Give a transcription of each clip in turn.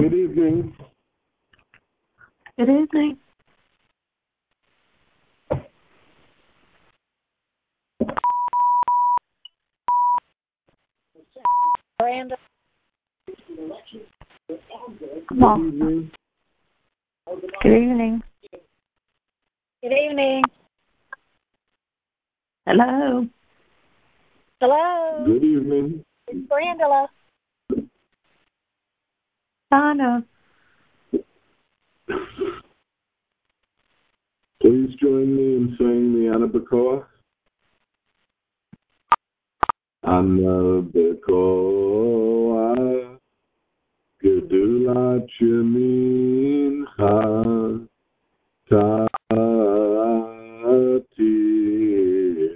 Good evening. Good evening. Miranda. Come on. Good evening. Good evening. Good evening. Hello. Hello. Good evening. It's Miranda. Donna. Please join me in saying the Anabakoa. Anabakoa. Gedulat Yemincha. Tati.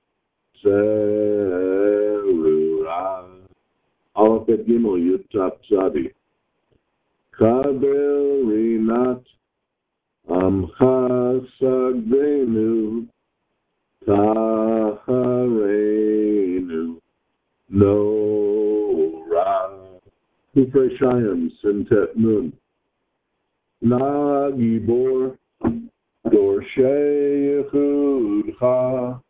Zerura. Aleph Bet Gimel Yud Taf Tzadi. Kabel Rinat. Amcha Sagrenu. Taharenu. No Ra. Kufrei Shayim Sintet Nun. Na Gibor. Dorshei Yechudcha.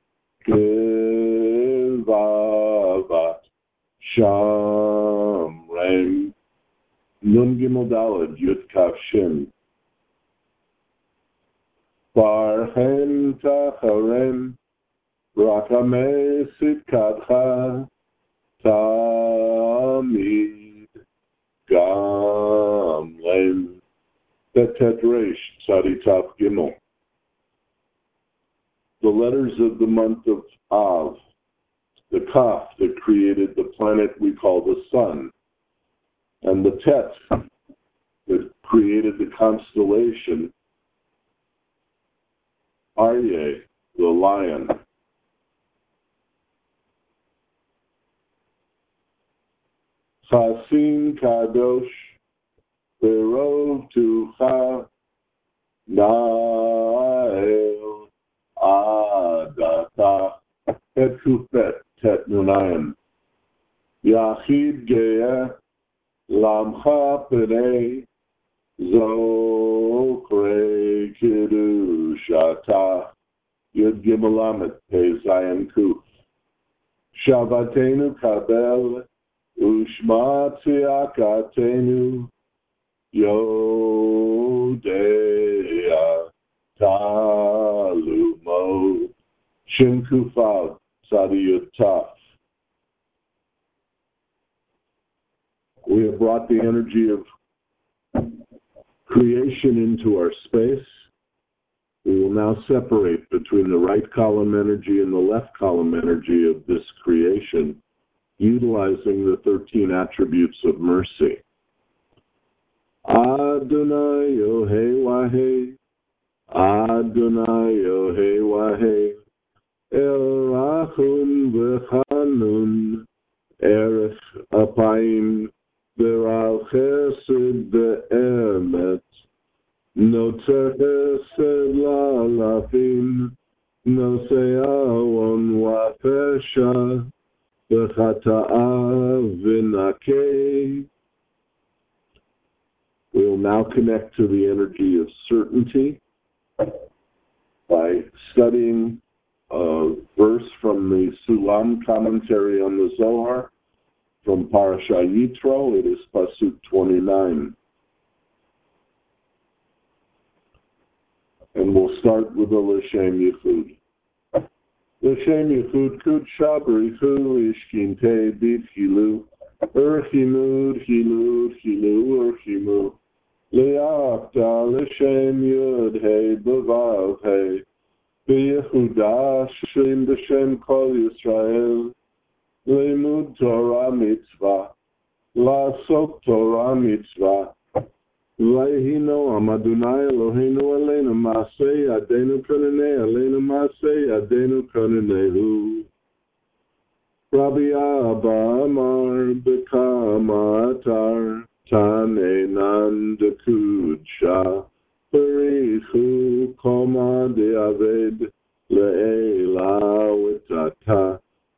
Kevavat. Shamrem. Nun Gimel Daled Yud Kaf Shin. Farhem Tacharem. Rachamei Sitkatcha. Tamid. Gamlem. Betet Reish Tzadi Taf Gimel. The letters of the month of Av, the Kaf that created the planet we call the sun, and the Tet that created the constellation Aryeh, the lion. Chasim Kadosh, Berov Tucha, Nael Adata, Et Kufet, Tet Nunayan, Yachid Geah, Lamcha Penei, Zokre Kiddushata, Yud Gimelamet, Pei Zayin Kuf, Shabbatenu Kabel, Ushma Tziakatenu, Yodea Talumo, Shin Kufav, Tzadi Yud Taf. We have brought the energy of creation into our space. We will now separate between the right column energy and the left column energy of this creation, utilizing the 13 attributes of mercy. Adonai Yohei Wahei, Adonai Yohei Wahei, El Rachum V'Chanun, Erech Apayim, Beral Chesed Be'emet, Noter Chesed La'alafim, Nosei Awon Wa'Pesha, B'Chata'a V'Nakei. We will now connect to the energy of certainty by studying a verse from the Sulam commentary on the Zohar from Parasha Yitro. It is Pasuk 29. And we'll start with the L'Shem Yichud. L'Shem Yichud Kud Shabrichu Ishkinte B'Chilu Urchimud Chilud Chilu Urchimu Le'akta L'Shem Yud Hei B'Vav Hei B'Yehuda Shim B'Shem Kol Yisrael Le'mud Torah Mitzvah La'asok Torah Mitzvah Vayhino Amadunai Eloheinu Aleinu Masei Adenu Konenei Aleinu Masei Adenu Konenehu Rabbi Abba Amar B'Kamatar Tanenan Dekudsha Barichu Koma De'aved Le'ela Witata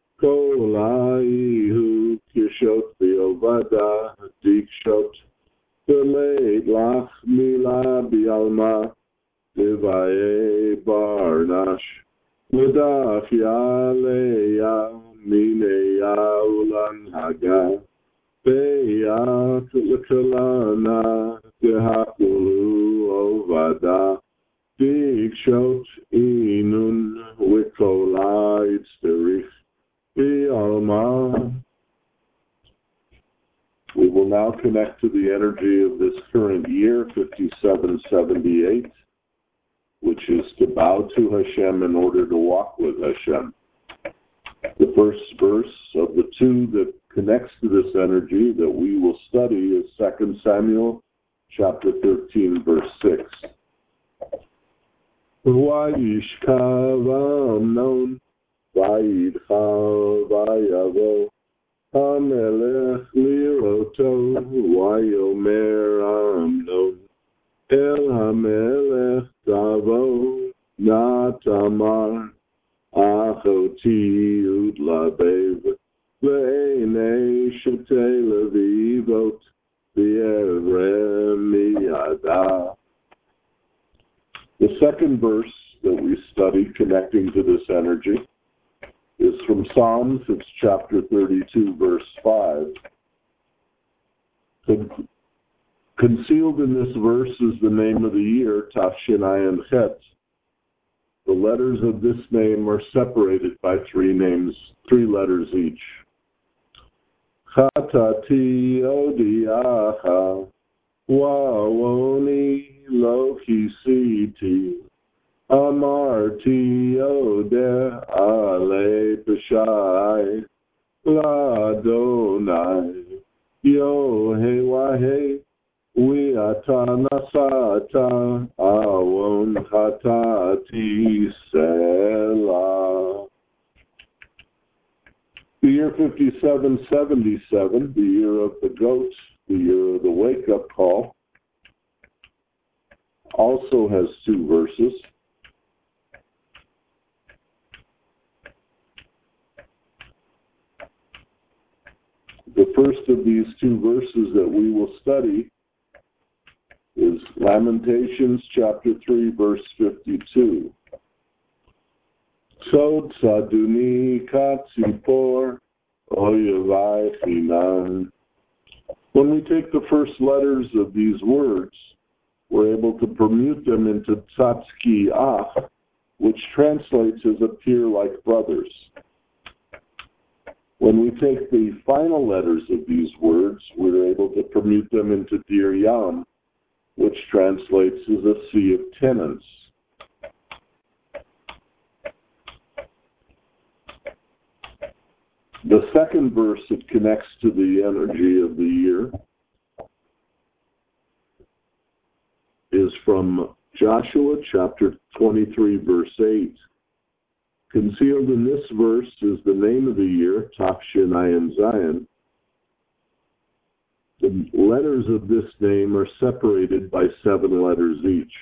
Kolaihu Kishot V'Ovada Dikshot Beleit lach mila bialma, Devaye barnash, Ledach yaleya, Mineya ulan haga, Beyat lekalana, Dehakulu ovada, Dikshot inun, Wikola itzterich, Bialma. We will now connect to the energy of this current year, 5778, which is to bow to Hashem in order to walk with Hashem. The first verse of the two that connects to this energy that we will study is 2 Samuel chapter 13, verse 6. Vayishkav Amnon, Vayidcha Vayavo, Hamelech liroto, Vayomer Amnon, El Hamelech tavo, Natamar, Achoti udlabev, Ve'enei shetei levivot, V'yevre miyada. The second verse that we study connecting to this energy is from Psalms. It's chapter 32, verse 5. Concealed in this verse is the name of the year, Tafshin Chet. The letters of this name are separated by three letters each. Chatati odiacha, wawoni lo kisiti, amarti ode ale peshai, ladonai, yohe wahe, wiata nasata, awon chatati selah. The year 5777, the year of the goat, the year of the wake-up call, also has two verses. The first of these two verses that we will study is Lamentations chapter 3, verse 52. Sod saduni katzipor oyevai chinan. When we take the first letters of these words, we're able to permute them into tzatzki ach, which translates as appear like brothers. When we take the final letters of these words, we're able to permute them into dir yam, which translates as a sea of tenants. The second verse that connects to the energy of the year is from Joshua chapter 23, verse 8. Concealed in this verse is the name of the year, Tafshin Ayin Zayin. The letters of this name are separated by 7 letters each.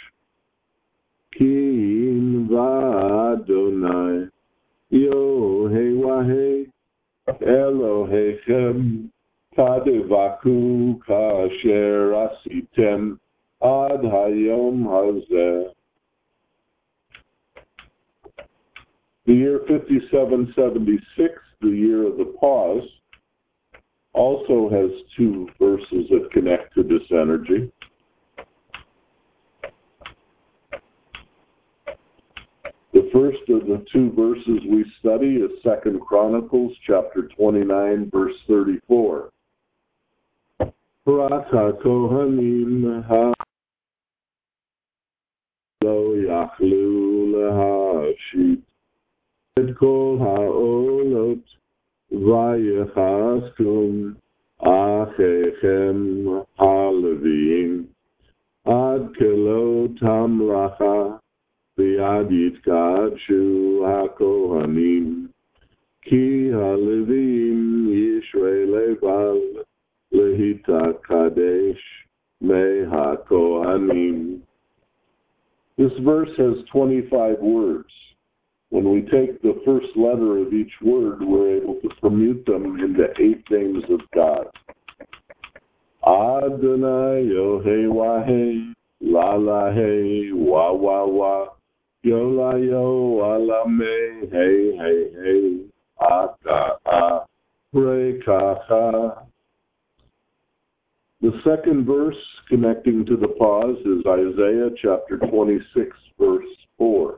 Ki va'adonai, yohei wahei, Elohechem, tadevaku kasher asitem, ad hayom hazeh. The year 5776, the year of the pause, also has two verses that connect to this energy. The first of the two verses we study is 2 Chronicles chapter 29, verse 34. Rata kohanim ha lo yachlu lehashit et kol haolot vayechaskum achechem halevim ad kelo tamlacha V'ad yitkadshu hakohanim ki halevim yishrei leval lehita kadesh me hakohanim. This verse has 25 words. When we take the first letter of each word, we're able to permute them into 8 names of God. Adonai yo hey wa hey, la la hey, wa wa wa, yo la yo, ala me, hey hey hey, aka a, re ka ha. The second verse connecting to the pause is Isaiah chapter 26, verse 4.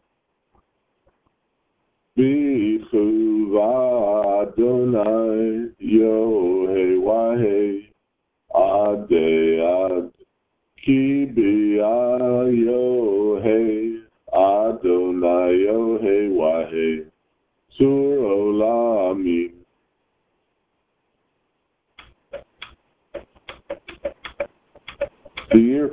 B'chuva Adonai yo hey wa hey, ade ad, ki bi'a yo hey, Adonai yo hey wa hey, sur olamim. The year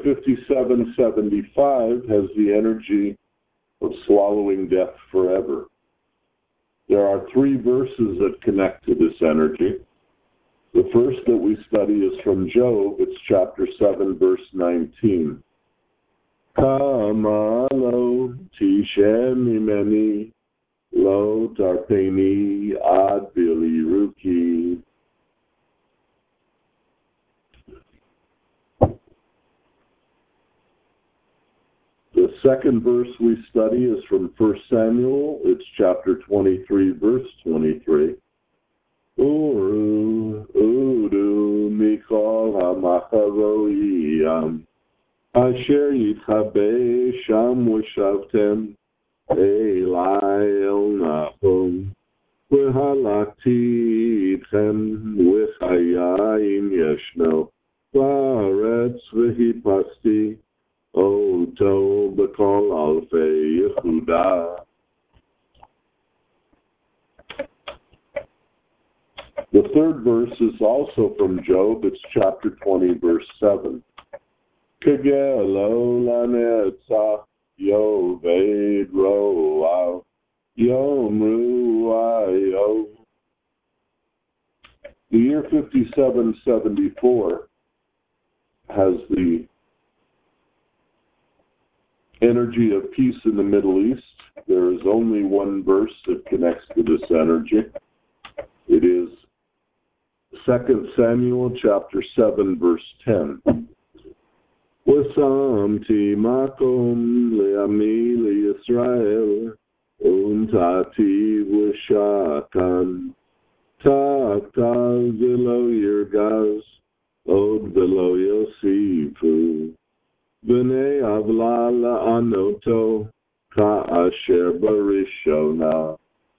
5775 has the energy of swallowing death forever. There are 3 verses that connect to this energy. The first that we study is from Job. It's chapter 7, verse 19. Kama lo tishem imeni, lo tarpeni ad biliruki. The second verse we study is from 1 Samuel. It's chapter 23, verse 23. Uru, udu, mikol ha'macharoiyam, asher yitchabe sham v'shavtem, elai el nahum, v'halakti itchem, v'chayayim yeshno, v'aretz v'hipasti, Oto b'kol alfei Yehuda. The third verse is also from Job. It's chapter 20, verse 7. Kegelo lanetzach yoved ro'av yomru ayo. The year 5774 has the energy of peace in the Middle East. There is only one verse that connects to this energy. It is 2 Samuel chapter 7, verse 10. Wasamti makom le'ami le'Yisrael untati v'shakan ta'akta v'lo yirgaz od v'lo yosifu B'nei avla la'anoto ka'asher barishona.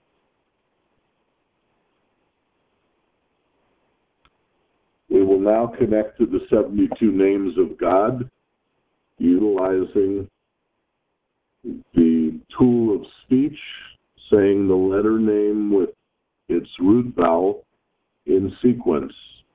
We will now connect to the 72 names of God, utilizing the tool of speech, saying the letter name with its root vowel in sequence.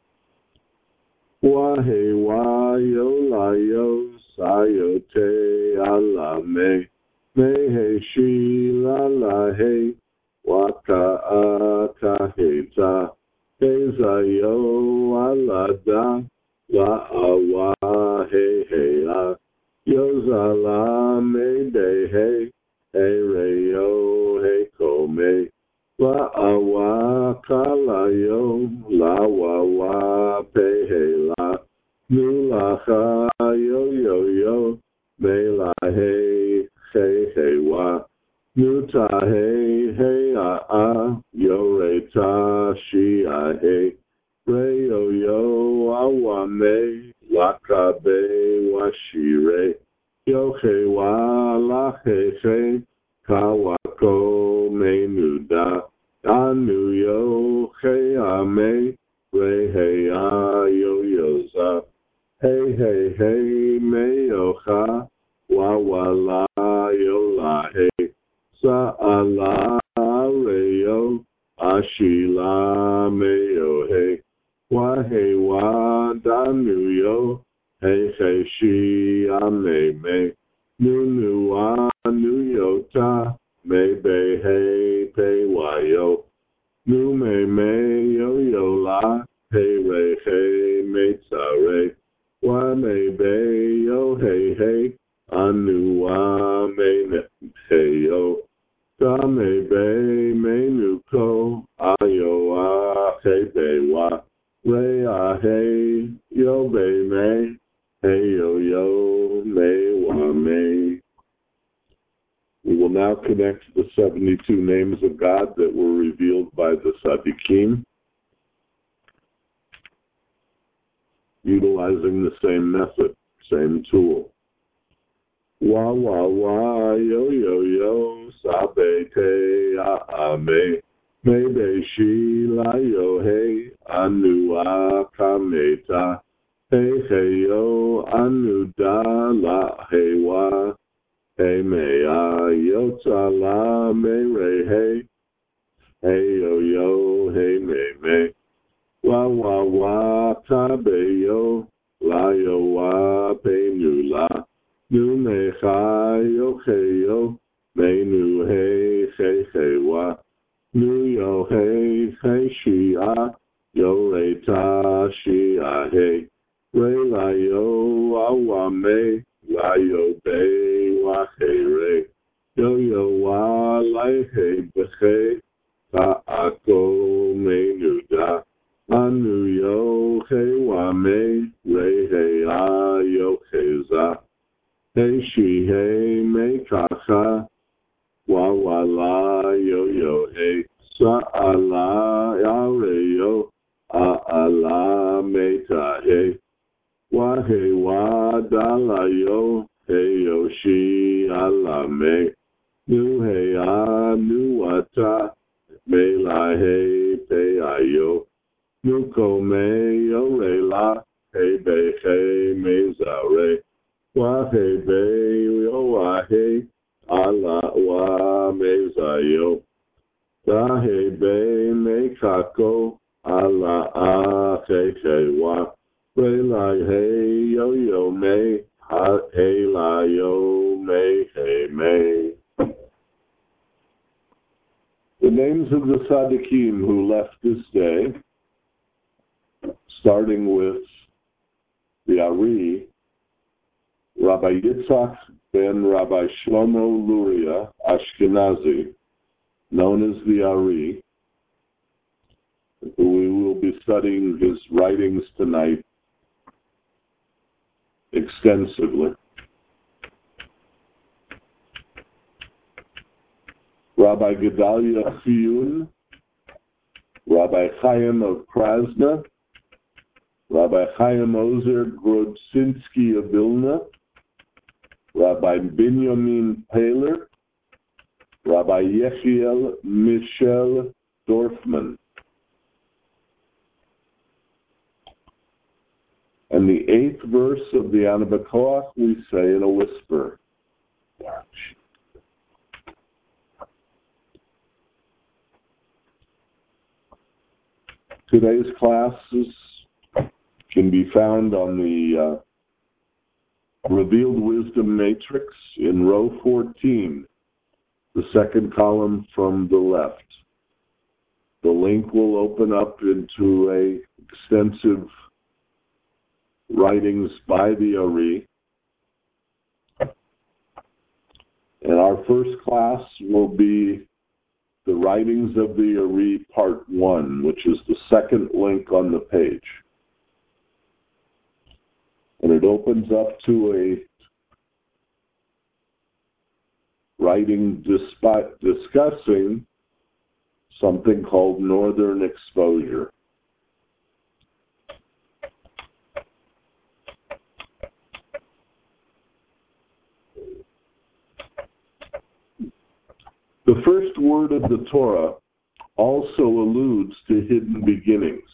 Wahe wa yo la yo sayote ala me he shi la la he waka aka heta heza yo ala da la awa he he a yo za la me de he re yo he ko me la awa kala yo la wa wa pe he la nu la ha yo yo yo me la he wa nu ta he a yo re ta shi a he re yo yo awa me la ka be wa shi re yo he wa la he ka wa ko me nu da anu yo he a me re he a yo yo za hey hey hey me yo ha wa wa la yo la hey sa ala re yo ashi la me yo hey wa hey wa da nu yo hey hey shi a me nu wa nu yo ta me be hey pe wa yo nu me yo yo la hey re hey me tsa re wa me be yo hey hey anu wa me ne hey yo ta me be me nu ko ayo a hey be wa re a hey yo be me, hey yo yo, me wa me. We will now connect the 72 names of God that were revealed by the Tzaddikim, utilizing the same method, same tool. Wa wa wa, yo yo yo, sabe te a me. Maybe she la yo hey anu akameta hey hey yo anu da la hey wa hey me yo ta la me re hey hey yo yo hey me wa wa wa ta be yo la yo wa be nu la nu me ha yo hey yo me nu hey hey hey wa nu yo hey hey she yo re ta she hey re la yo wa me la yo be wa hey re yo wa la hey be hey ta ako me nu da anu yo hey wa me re hey yo hey za hey she hey me ka ha wa wa la yo yo hey sa ala ya re yo ala me ta hey wa hey wa da la yo hey yo she ala me nu hey nu wa ta me la hey pe yo nu ko me yo re la hey be hey me za re wa hey be yo wa hey ala wa me za yo da hey be me kako ala hey hey wa re la hey yo me ha hey la yo me hey me. The names of the Tzaddikim who left this day, starting with the Ari, Rabbi Yitzhak ben Rabbi Shlomo Luria Ashkenazi, known as the Ari. We will be studying his writings tonight extensively. Rabbi Gedalia Fiyun, Rabbi Chaim of Krasna, Rabbi Chaim Ozer Grodzinski of Vilna, Rabbi Binyamin Paler, Rabbi Yechiel Michel Dorfman. And the 8th verse of the Ana B'Koach we say in a whisper. Today's classes can be found on the Revealed Wisdom Matrix in row 14, the second column from the left. The link will open up into a extensive writings by the Ari. And our first class will be the writings of the Ari part 1, which is the second link on the page. And it opens up to a writing discussing something called Northern Exposure. The first word of the Torah also alludes to hidden beginnings.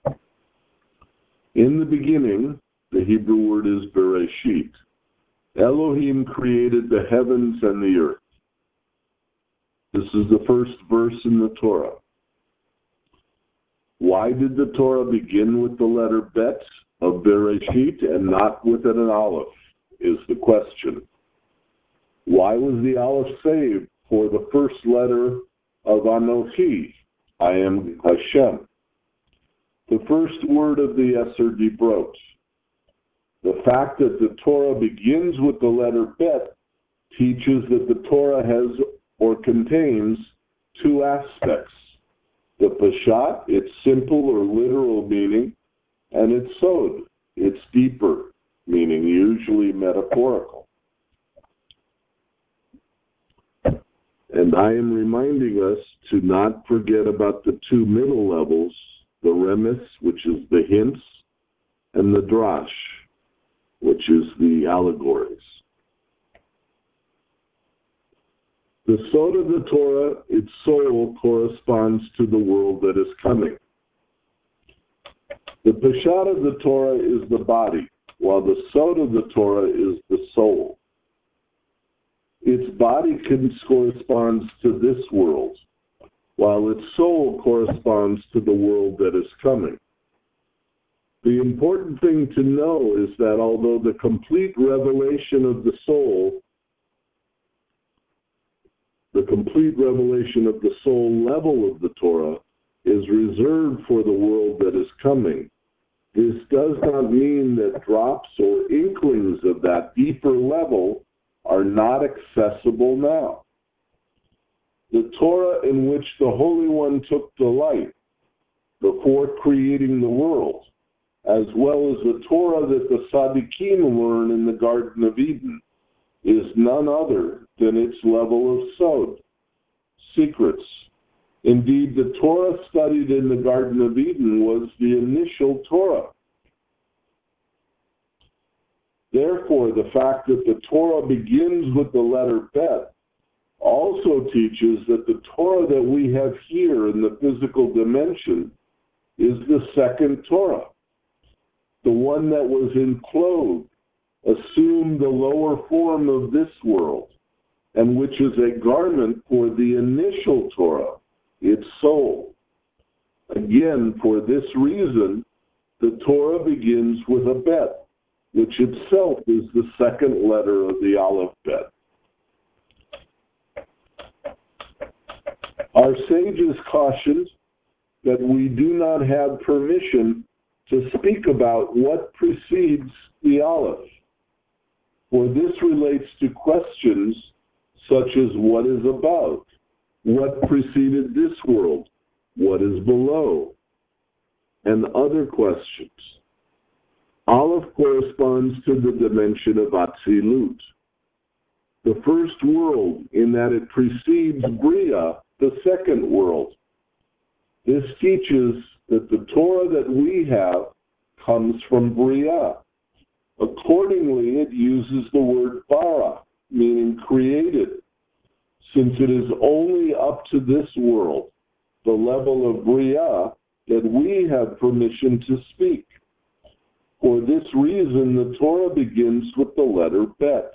In the beginning, the Hebrew word is Bereshit. Elohim created the heavens and the earth. This is the first verse in the Torah. Why did the Torah begin with the letter Bet of Bereshit and not with an Aleph, is the question. Why was the Aleph saved for the first letter of Anochi, I am Hashem? The first word of the Eser Dibrot. The fact that the Torah begins with the letter Bet teaches that the Torah has or contains two aspects: the Peshat, its simple or literal meaning, and its Sod, it's deeper, meaning usually metaphorical. And I am reminding us to not forget about the two middle levels, the remes, which is the hints, and the drash, which is the allegories. The Sod of the Torah, its soul, corresponds to the world that is coming. The Peshat of the Torah is the body, while the Sod of the Torah is the soul. Its body corresponds to this world, while its soul corresponds to the world that is coming. The important thing to know is that although the complete revelation of the soul, the complete revelation of the soul level of the Torah is reserved for the world that is coming, this does not mean that drops or inklings of that deeper level are not accessible now. The Torah in which the Holy One took delight before creating the world, as well as the Torah that the Tzaddikim learn in the Garden of Eden, is none other than its level of Sod, secrets. Indeed, the Torah studied in the Garden of Eden was the initial Torah. Therefore, the fact that the Torah begins with the letter Bet also teaches that the Torah that we have here in the physical dimension is the second Torah, the one that was enclosed, assumed the lower form of this world, and which is a garment for the initial Torah, its soul. Again, for this reason, the Torah begins with a Bet, which itself is the second letter of the Aleph Bet. Our sages cautioned that we do not have permission to speak about what precedes the Aleph, for this relates to questions such as what is above, what preceded this world, what is below, and other questions. Aleph corresponds to the dimension of Atzilut, the first world, in that it precedes Bria, the second world. This teaches that the Torah that we have comes from Bria. Accordingly, it uses the word bara, meaning created, since it is only up to this world, the level of Bria, that we have permission to speak. For this reason, the Torah begins with the letter Bet.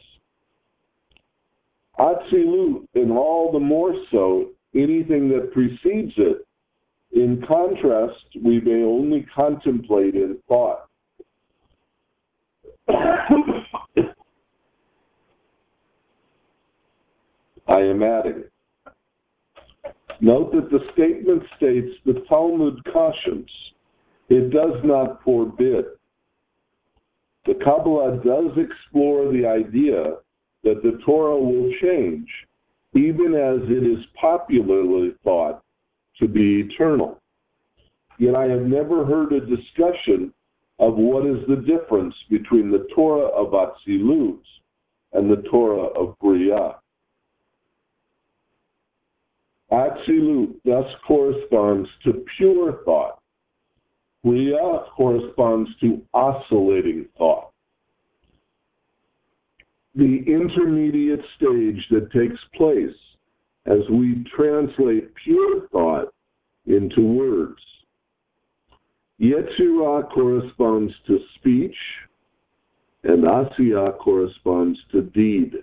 Atzilut, and all the more so, anything that precedes it. In contrast, we may only contemplate in thought. I am adding. Note that the statement states the Talmud cautions. It does not forbid. The Kabbalah does explore the idea that the Torah will change, even as it is popularly thought to be eternal. Yet I have never heard a discussion of what is the difference between the Torah of Atzilut and the Torah of Bria. Atzilut thus corresponds to pure thought. Bria corresponds to oscillating thought, the intermediate stage that takes place as we translate pure thought into words. Yetzirah corresponds to speech, and Asiyah corresponds to deed.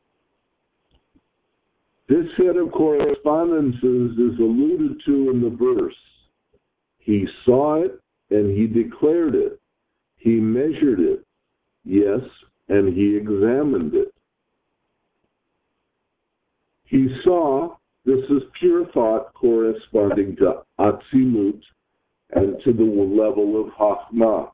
This set of correspondences is alluded to in the verse. He saw it, and he declared it. He measured it, yes, and he examined it. He saw, this is pure thought corresponding to Atzilut and to the level of Chachmah.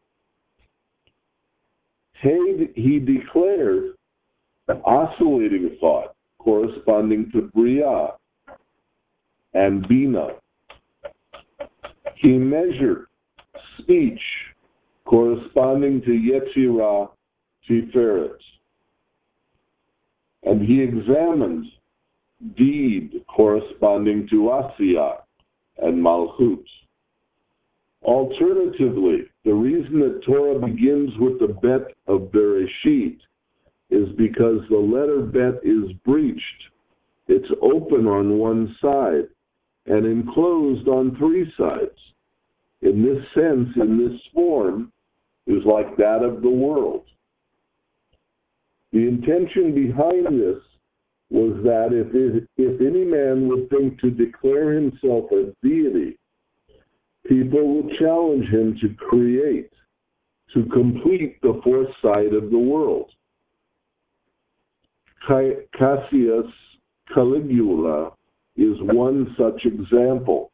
He declared, oscillating thought corresponding to Bria and Bina. He measured, speech, corresponding to Yetzirah Tiferet. And he examined deed corresponding to Asiyah and Malchut. Alternatively, the reason that Torah begins with the bet of Bereshit is because the letter bet is breached. It's open on one side and enclosed on three sides. In this sense, in this form, is like that of the world. The intention behind this was that if any man would think to declare himself a deity, people would challenge him to create, to complete the fourth side of the world. Cassius Caligula is one such example.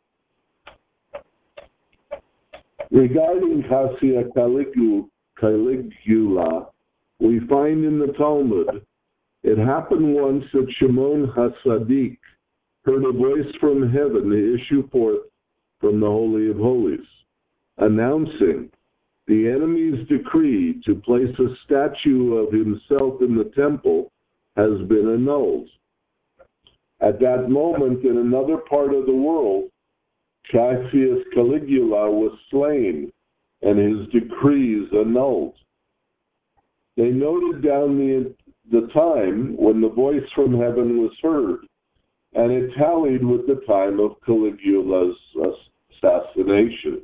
Regarding Cassius Caligula, we find in the Talmud, it happened once that Shimon HaSadiq heard a voice from heaven issue forth from the Holy of Holies, announcing the enemy's decree to place a statue of himself in the temple has been annulled. At that moment, in another part of the world, Cassius Caligula was slain and his decrees annulled. They noted down the time when the voice from heaven was heard, and it tallied with the time of Caligula's assassination.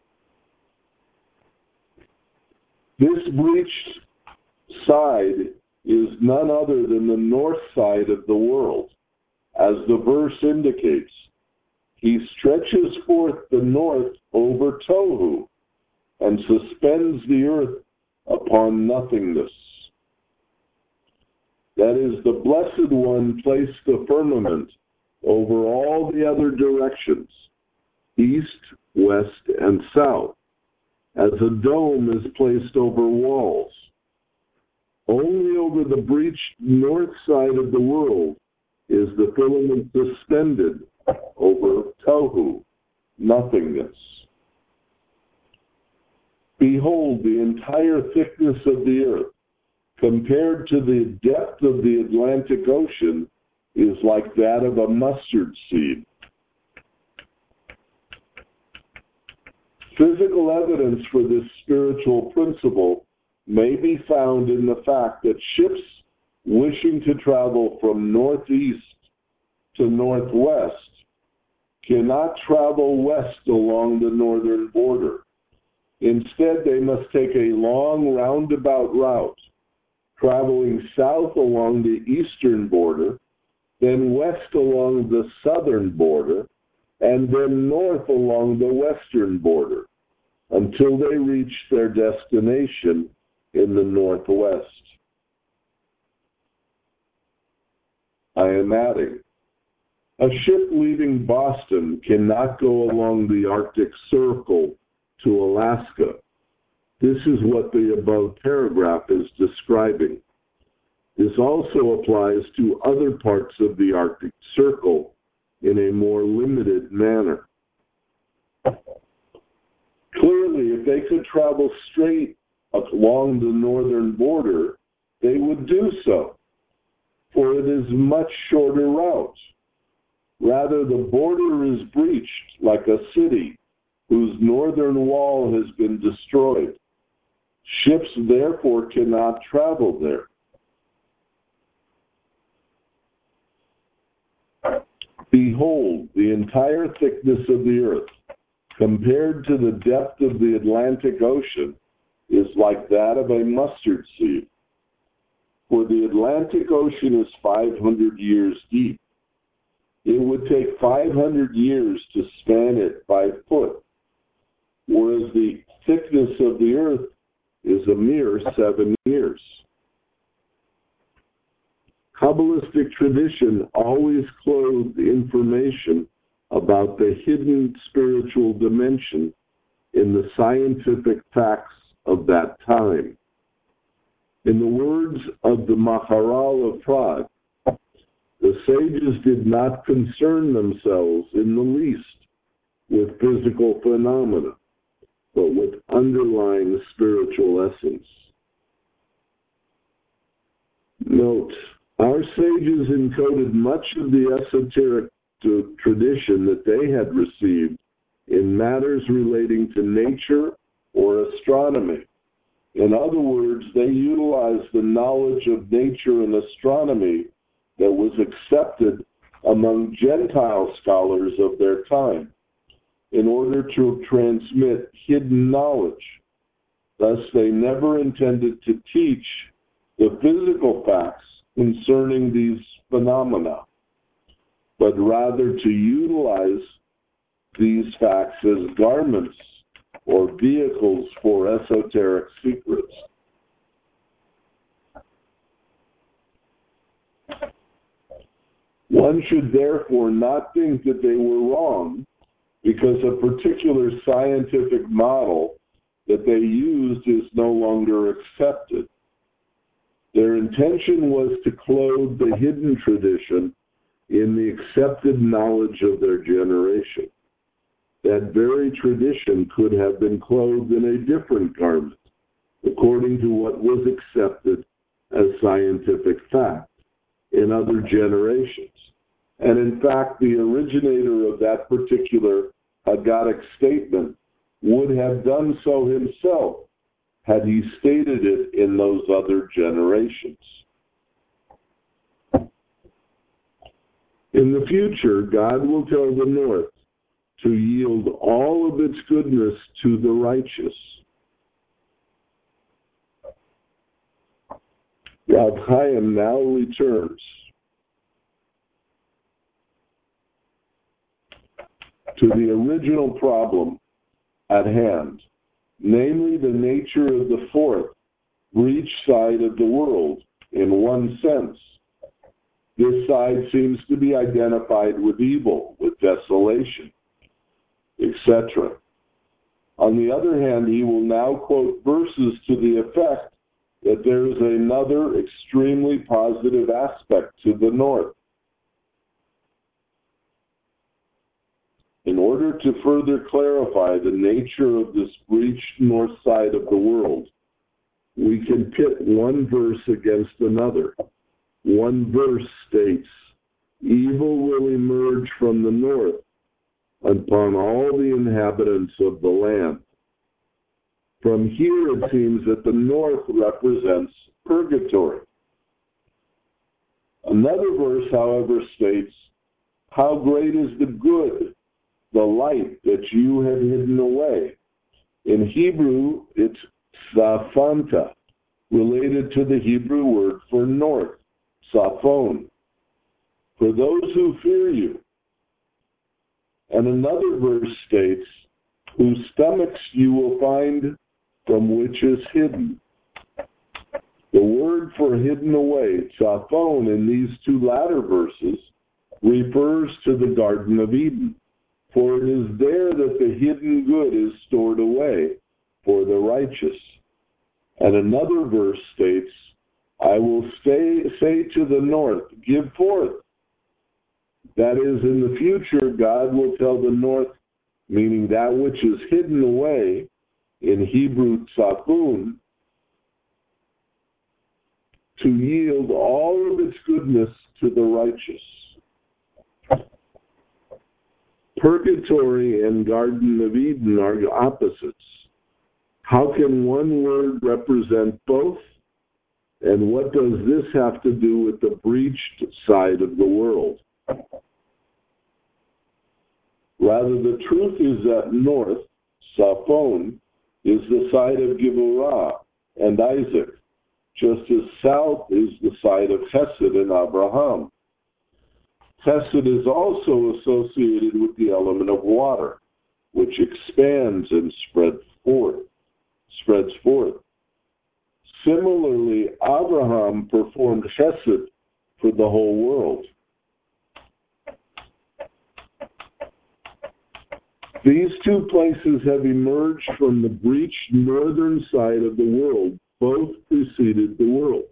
This breached side is none other than the north side of the world, as the verse indicates. He stretches forth the north over Tohu and suspends the earth upon nothingness. That is, the Blessed One placed the firmament over all the other directions, east, west, and south, as a dome is placed over walls. Only over the breached north side of the world is the firmament suspended over Tohu, nothingness. Behold, the entire thickness of the earth, compared to the depth of the Atlantic Ocean, is like that of a mustard seed. Physical evidence for this spiritual principle may be found in the fact that ships wishing to travel from northeast to northwest cannot travel west along the northern border. Instead, they must take a long roundabout route, traveling south along the eastern border, then west along the southern border, and then north along the western border, until they reach their destination in the northwest. I am adding, a ship leaving Boston cannot go along the Arctic Circle to Alaska. This is what the above paragraph is describing. This also applies to other parts of the Arctic Circle in a more limited manner. Clearly, if they could travel straight along the northern border, they would do so, for it is a much shorter route. Rather, the border is breached like a city whose northern wall has been destroyed. Ships therefore cannot travel there. Behold, the entire thickness of the earth, compared to the depth of the Atlantic Ocean, is like that of a mustard seed. For the Atlantic Ocean is 500 years deep. It would take 500 years to span it by foot, whereas the thickness of the earth is a mere 7 years. Kabbalistic tradition always clothed information about the hidden spiritual dimension in the scientific facts of that time. In the words of the Maharal of Prague, the sages did not concern themselves in the least with physical phenomena. but with underlying spiritual essence. Note, our sages encoded much of the esoteric tradition that they had received in matters relating to nature or astronomy. In other words, they utilized the knowledge of nature and astronomy that was accepted among Gentile scholars of their time in order to transmit hidden knowledge. Thus, they never intended to teach the physical facts concerning these phenomena, but rather to utilize these facts as garments or vehicles for esoteric secrets. One should therefore not think that they were wrong because a particular scientific model that they used is no longer accepted. Their intention was to clothe the hidden tradition in the accepted knowledge of their generation. That very tradition could have been clothed in a different garment, according to what was accepted as scientific fact in other generations. And in fact, the originator of that particular Haggadah statement would have done so himself had he stated it in those other generations. In the future, God will tell the north to yield all of its goodness to the righteous. Rav Chaim now returns to the original problem at hand, namely the nature of the fourth breach side of the world in one sense. This side seems to be identified with evil, with desolation, etc. On the other hand, he will now quote verses to the effect that there is another extremely positive aspect to the north. In order to further clarify the nature of this breached north side of the world, we can pit one verse against another. One verse states, "Evil will emerge from the north upon all the inhabitants of the land." From here, it seems that the north represents purgatory. Another verse, however, states, "How great is the good, the light that you have hidden away." In Hebrew, it's Saphanta, related to the Hebrew word for north, Saphon, for those who fear you. And another verse states, "Whose stomachs you will find from which is hidden." The word for hidden away, Saphon, in these two latter verses, refers to the Garden of Eden, for it is there that the hidden good is stored away for the righteous. And another verse states, "I will say to the north, give forth." That is, in the future, God will tell the north, meaning that which is hidden away, in Hebrew tzafun, to yield all of its goodness to the righteous. Purgatory and Garden of Eden are opposites. How can one word represent both? And what does this have to do with the breached side of the world? Rather, the truth is that north, Saphon, is the side of Givorah and Isaac, just as south is the side of Chesed and Abraham. Chesed is also associated with the element of water, which expands and spreads forth. Similarly, Abraham performed Chesed for the whole world. These two places have emerged from the breached northern side of the world. Both preceded the world.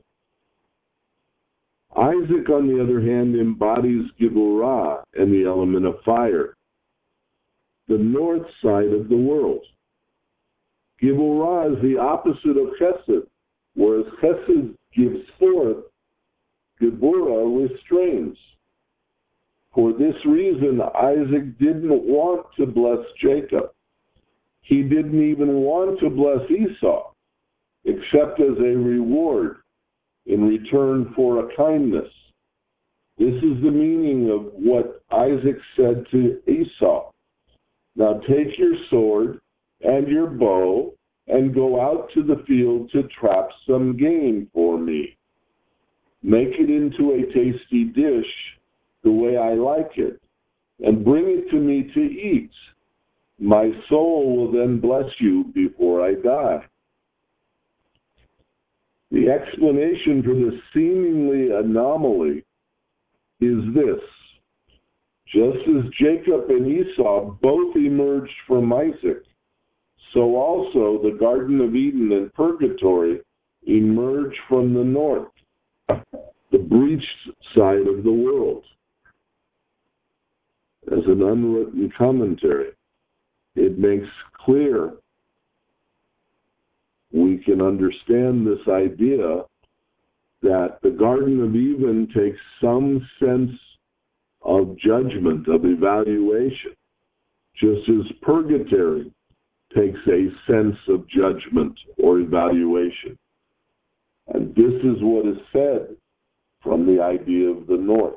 Isaac, on the other hand, embodies Givorah and the element of fire, the north side of the world. Gibul Ra is the opposite of Chesed. Whereas Chesed gives forth, Geburah restrains. For this reason, Isaac didn't want to bless Jacob. He didn't even want to bless Esau, except as a reward in return for a kindness. This is the meaning of what Isaac said to Esau. Now take your sword and your bow and go out to the field to trap some game for me. Make it into a tasty dish the way I like it, and bring it to me to eat. My soul will then bless you before I die. The explanation for this seemingly anomaly is this. Just as Jacob and Esau both emerged from Isaac, so also the Garden of Eden and Purgatory emerged from the north, the breached side of the world. As an unwritten commentary, it makes clear we can understand this idea that the Garden of Eden takes some sense of judgment, of evaluation, just as Purgatory takes a sense of judgment or evaluation. And this is what is said from the idea of the north.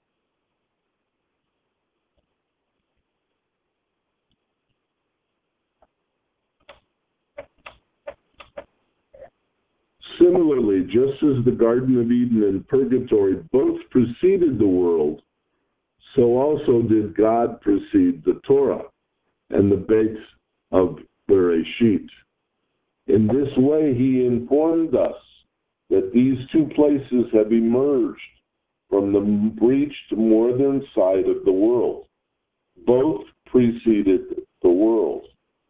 Similarly, just as the Garden of Eden and Purgatory both preceded the world, so also did God precede the Torah and the Beit of Bereshit. In this way, he informed us that these two places have emerged from the breached northern side of the world. Both preceded the world.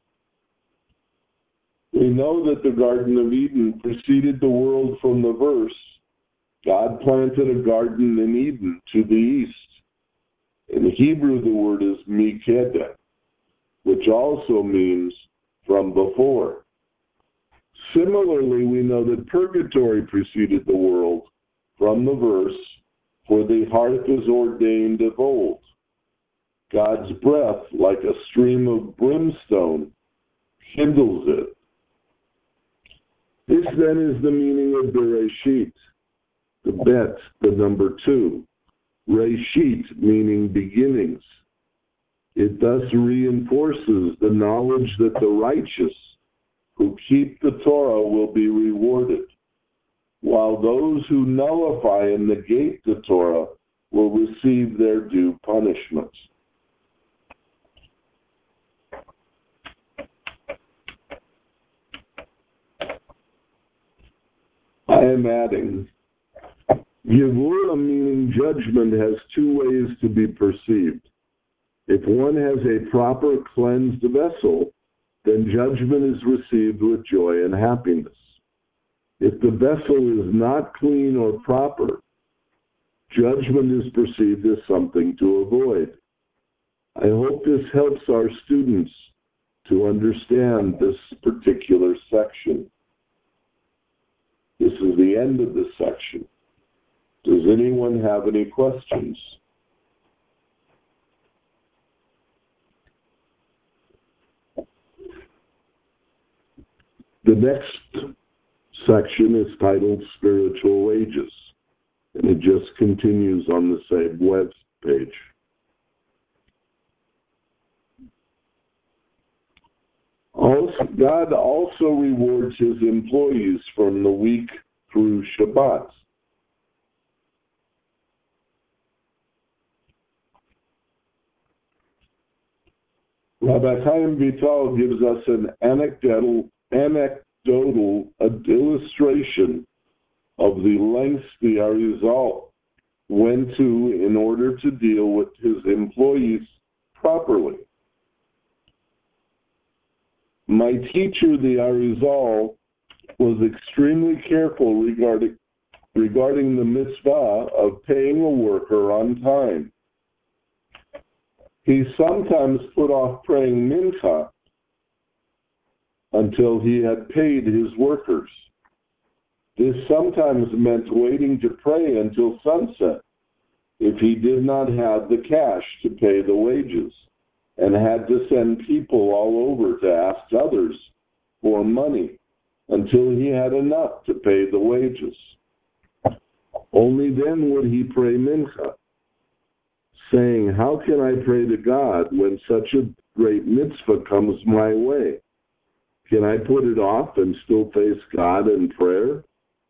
We know that the Garden of Eden preceded the world from the verse, God planted a garden in Eden to the east. In Hebrew, the word is mikeda, which also means from before. Similarly, we know that purgatory preceded the world from the verse, for the hearth is ordained of old. God's breath, like a stream of brimstone, kindles it. This then is the meaning of Bereshit, the bet, the number 2. Reshit, meaning beginnings. It thus reinforces the knowledge that the righteous who keep the Torah will be rewarded, while those who nullify and negate the Torah will receive their due punishment. I am adding, Gevurah, meaning judgment, has 2 ways to be perceived. If one has a proper cleansed vessel, then judgment is received with joy and happiness. If the vessel is not clean or proper, judgment is perceived as something to avoid. I hope this helps our students to understand this particular section. This is the end of this section. Does anyone have any questions? The next section is titled Spiritual Wages, and it just continues on the same web page. God also rewards his employees from the week through Shabbat. Rabbi Chaim Vital gives us an anecdotal illustration of the lengths the Arizal went to in order to deal with his employees properly. My teacher, the Arizal, was extremely careful regarding the mitzvah of paying a worker on time. He sometimes put off praying mincha until he had paid his workers. This sometimes meant waiting to pray until sunset if he did not have the cash to pay the wages and had to send people all over to ask others for money until he had enough to pay the wages. Only then would he pray mincha, saying, "How can I pray to God when such a great mitzvah comes my way? Can I put it off and still face God in prayer?"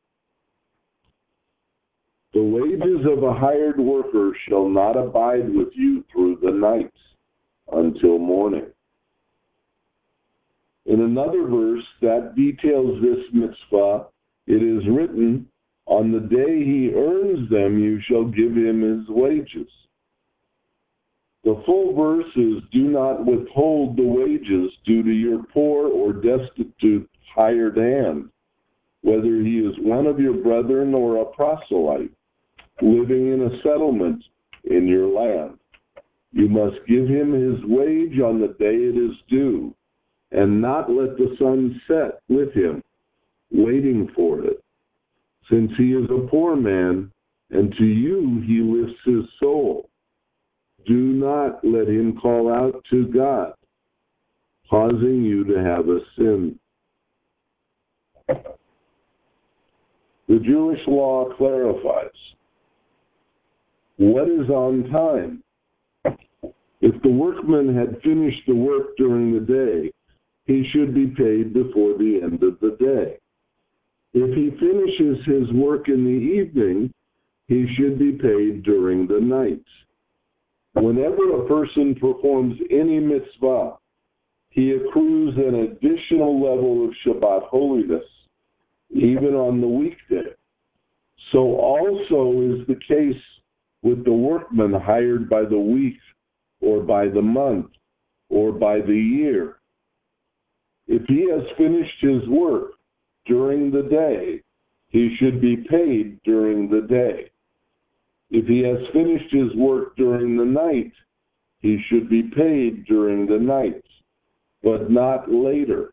The wages of a hired worker shall not abide with you through the night until morning. In another verse that details this mitzvah, it is written, "On the day he earns them, you shall give him his wages." The full verse is, "Do not withhold the wages due to your poor or destitute hired hand, whether he is one of your brethren or a proselyte, living in a settlement in your land. You must give him his wage on the day it is due, and not let the sun set with him, waiting for it, since he is a poor man, and to you he lifts his soul. Do not let him call out to God, causing you to have a sin." The Jewish law clarifies what is on time. If the workman had finished the work during the day, he should be paid before the end of the day. If he finishes his work in the evening, he should be paid during the night. Whenever a person performs any mitzvah, he accrues an additional level of Shabbat holiness, even on the weekday. So also is the case with the workman hired by the week or by the month or by the year. If he has finished his work during the day, he should be paid during the day. If he has finished his work during the night, he should be paid during the night, but not later.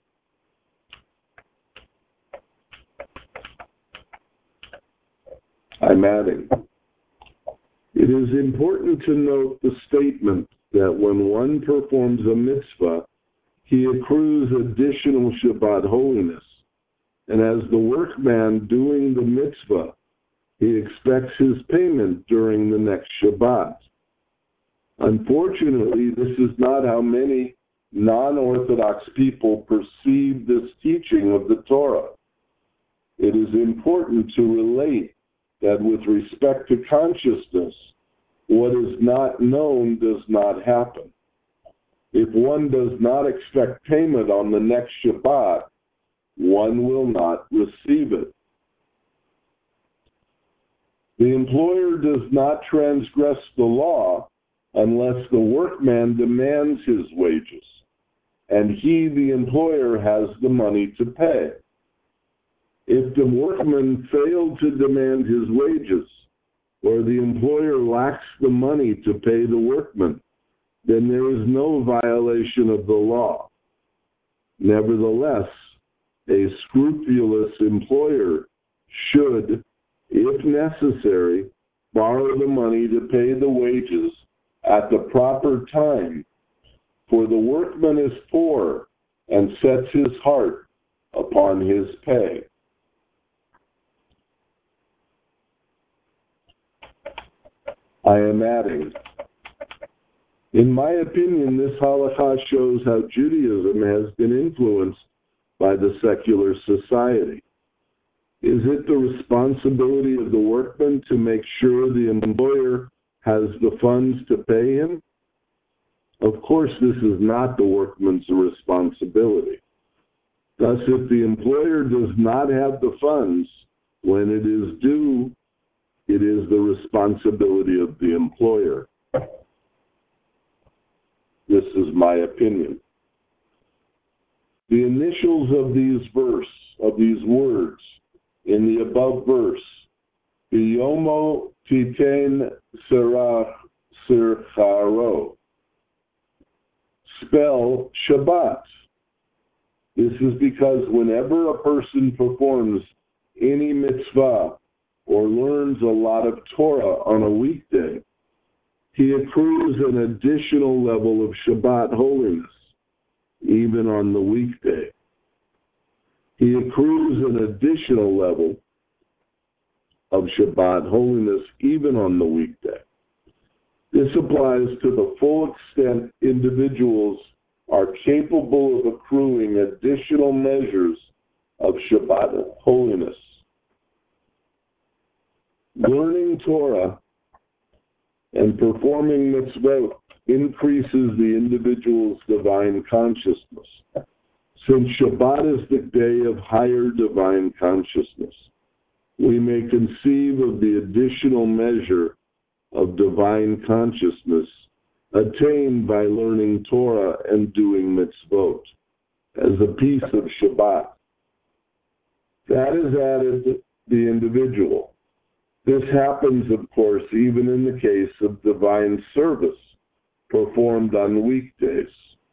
I'm adding. It is important to note the statement that when one performs a mitzvah, he accrues additional Shabbat holiness. And as the workman doing the mitzvah, he expects his payment during the next Shabbat. Unfortunately, this is not how many non-Orthodox people perceive this teaching of the Torah. It is important to relate that with respect to consciousness, what is not known does not happen. If one does not expect payment on the next Shabbat, one will not receive it. The employer does not transgress the law unless the workman demands his wages, and he, the employer, has the money to pay. If the workman failed to demand his wages, or the employer lacks the money to pay the workman, then there is no violation of the law. Nevertheless, a scrupulous employer should, if necessary, borrow the money to pay the wages at the proper time, for the workman is poor and sets his heart upon his pay. I am adding, in my opinion, this halakha shows how Judaism has been influenced by the secular society. Is it the responsibility of the workman to make sure the employer has the funds to pay him? Of course, this is not the workman's responsibility. Thus, if the employer does not have the funds when it is due, it is the responsibility of the employer. This is my opinion. The initials of these words in the above verse, Biyomo Titen Sircharo, spell Shabbat. This is because whenever a person performs any mitzvah or learns a lot of Torah on a weekday, he accrues an additional level of Shabbat holiness, even on the weekday. He accrues an additional level of Shabbat holiness, even on the weekday. This applies to the full extent individuals are capable of accruing additional measures of Shabbat holiness. Learning Torah and performing mitzvot increases the individual's divine consciousness. Since Shabbat is the day of higher divine consciousness, we may conceive of the additional measure of divine consciousness attained by learning Torah and doing mitzvot as a piece of Shabbat. That is added to the individual. This happens, of course, even in the case of divine service performed on weekdays.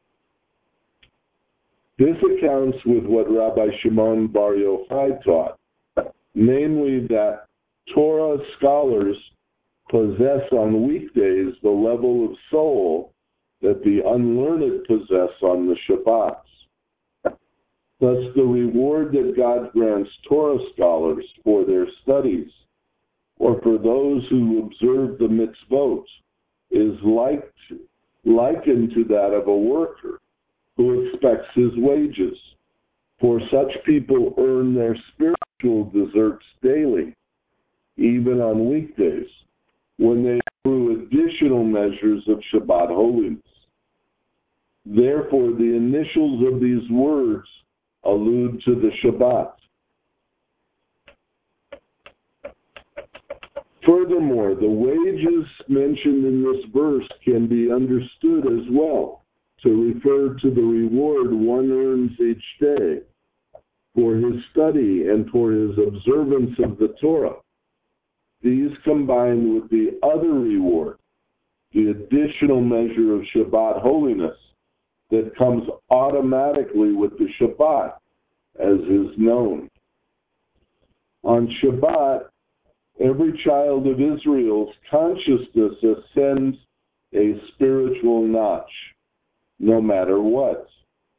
This accounts with what Rabbi Shimon Bar Yochai taught, namely that Torah scholars possess on weekdays the level of soul that the unlearned possess on the Shabbats. Thus, the reward that God grants Torah scholars for their studies, or for those who observe the mitzvot, is likened to that of a worker who expects his wages. For such people earn their spiritual deserts daily, even on weekdays, when they accrue additional measures of Shabbat holiness. Therefore, the initials of these words allude to the Shabbat. Furthermore, the wages mentioned in this verse can be understood as well to refer to the reward one earns each day for his study and for his observance of the Torah. These combined with the other reward, the additional measure of Shabbat holiness that comes automatically with the Shabbat, as is known. On Shabbat, every child of Israel's consciousness ascends a spiritual notch, no matter what.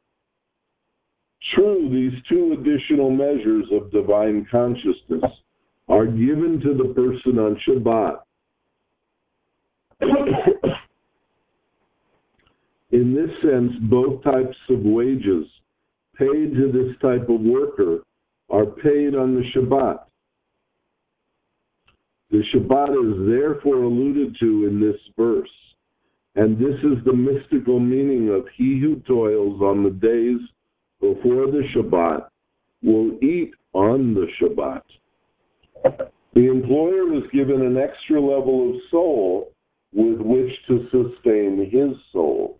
True, these two additional measures of divine consciousness are given to the person on Shabbat. In this sense, both types of wages paid to this type of worker are paid on the Shabbat. The Shabbat is therefore alluded to in this verse, and this is the mystical meaning of he who toils on the days before the Shabbat will eat on the Shabbat. The employer is given an extra level of soul with which to sustain his soul.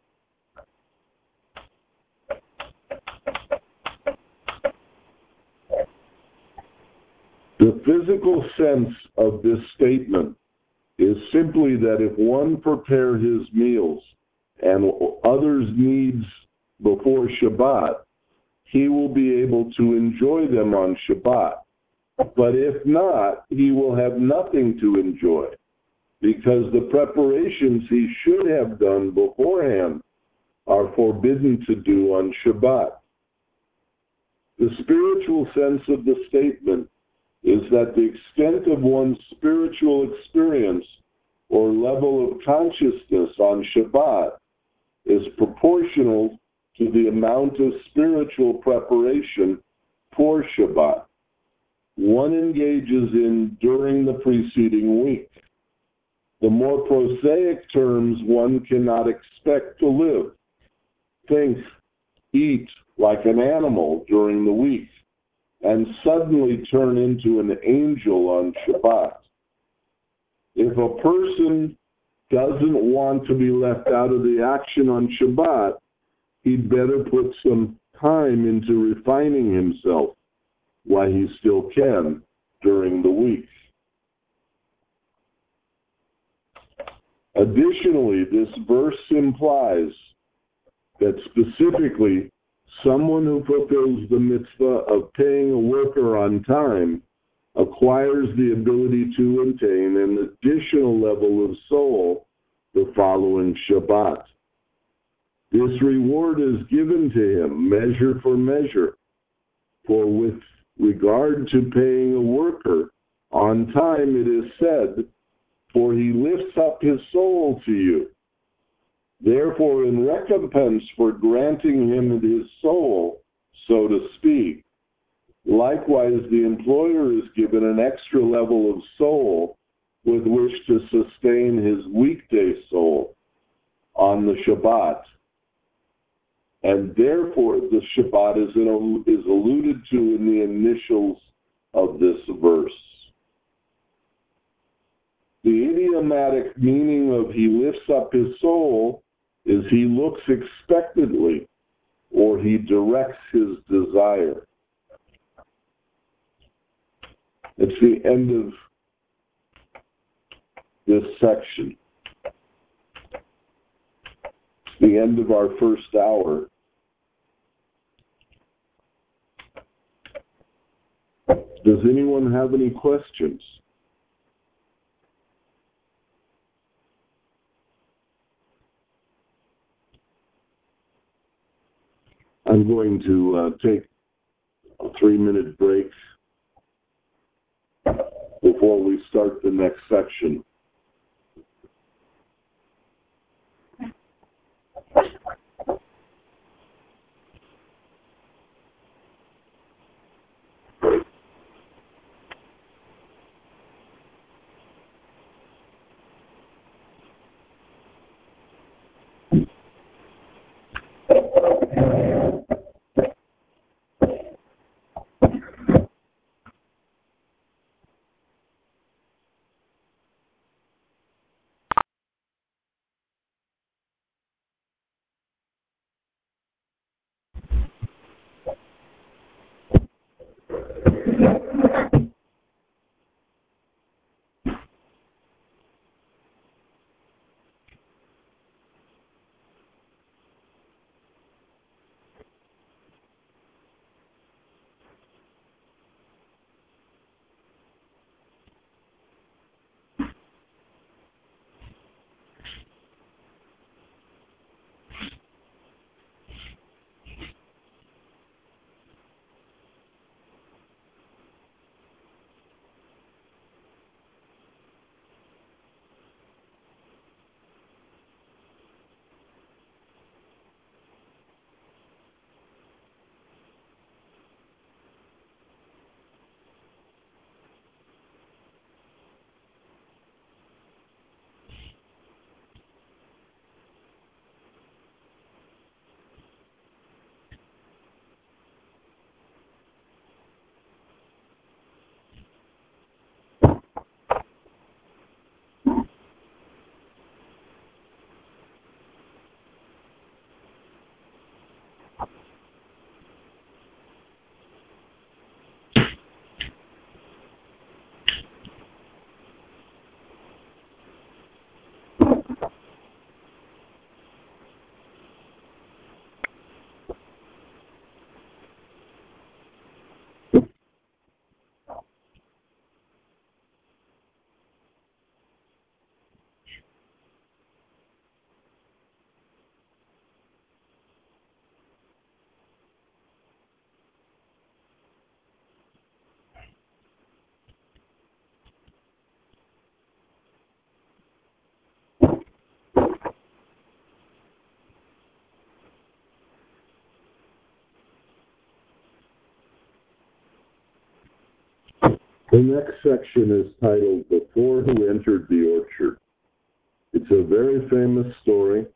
The physical sense of this statement is simply that if one prepare his meals and others' needs before Shabbat, he will be able to enjoy them on Shabbat. But if not, he will have nothing to enjoy, because the preparations he should have done beforehand are forbidden to do on Shabbat. The spiritual sense of the statement is that the extent of one's spiritual experience or level of consciousness on Shabbat is proportional to the amount of spiritual preparation for Shabbat one engages in during the preceding week. The more prosaic terms one cannot expect to live. Think, eat like an animal during the week, and suddenly turn into an angel on Shabbat. If a person doesn't want to be left out of the action on Shabbat, he'd better put some time into refining himself while he still can during the week. Additionally, this verse implies that specifically Someone who fulfills the mitzvah of paying a worker on time acquires the ability to attain an additional level of soul the following Shabbat. This reward is given to him, measure for measure. For with regard to paying a worker on time, it is said, for he lifts up his soul to you. Therefore, in recompense for granting him his soul, so to speak, likewise the employer is given an extra level of soul with which to sustain his weekday soul on the Shabbat. And therefore, the Shabbat is alluded to in the initials of this verse. The idiomatic meaning of he lifts up his soul is he looks expectantly, or he directs his desire. It's the end of this section. It's the end of our first hour. Does anyone have any questions? I'm going to take a 3-minute break before we start the next section. The next section is titled The Four Who Entered the Orchard. It's a very famous story,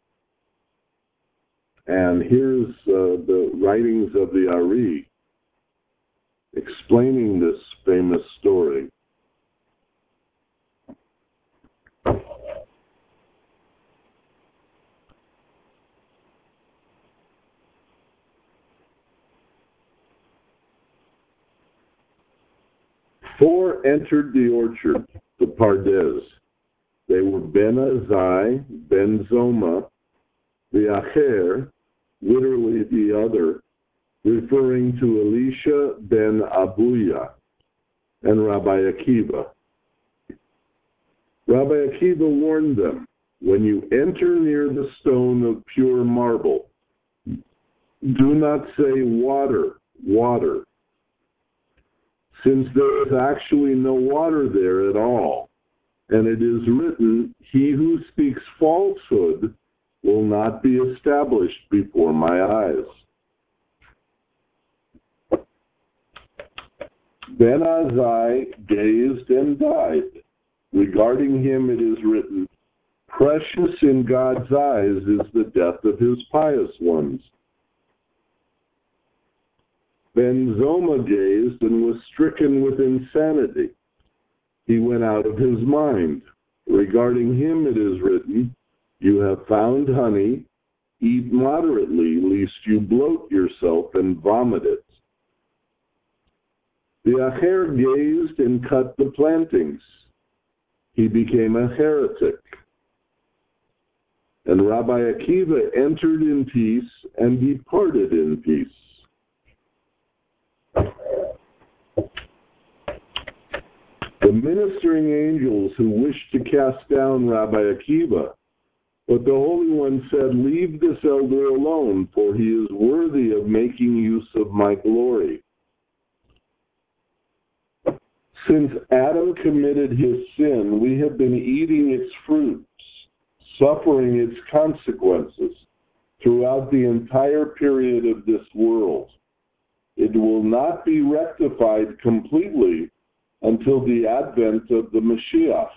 and here's the writings of the Ari explaining this famous story. Four entered the orchard, the Pardes. They were Ben Azai, Ben Zoma, the Acher, literally the other, referring to Elisha ben Abuya and Rabbi Akiva. Rabbi Akiva warned them, when you enter near the stone of pure marble, do not say water, water, since there is actually no water there at all. And it is written, he who speaks falsehood will not be established before my eyes. Then Azai gazed and died. Regarding him it is written, precious in God's eyes is the death of his pious ones. Ben Zoma gazed and was stricken with insanity. He went out of his mind. Regarding him it is written, you have found honey, eat moderately, lest you bloat yourself and vomit it. The Acher gazed and cut the plantings. He became a heretic. And Rabbi Akiva entered in peace and departed in peace. The ministering angels who wished to cast down Rabbi Akiva, but the Holy One said, leave this elder alone, for he is worthy of making use of my glory. Since Adam committed his sin, we have been eating its fruits, suffering its consequences throughout the entire period of this world. It will not be rectified completely until the advent of the Mashiach.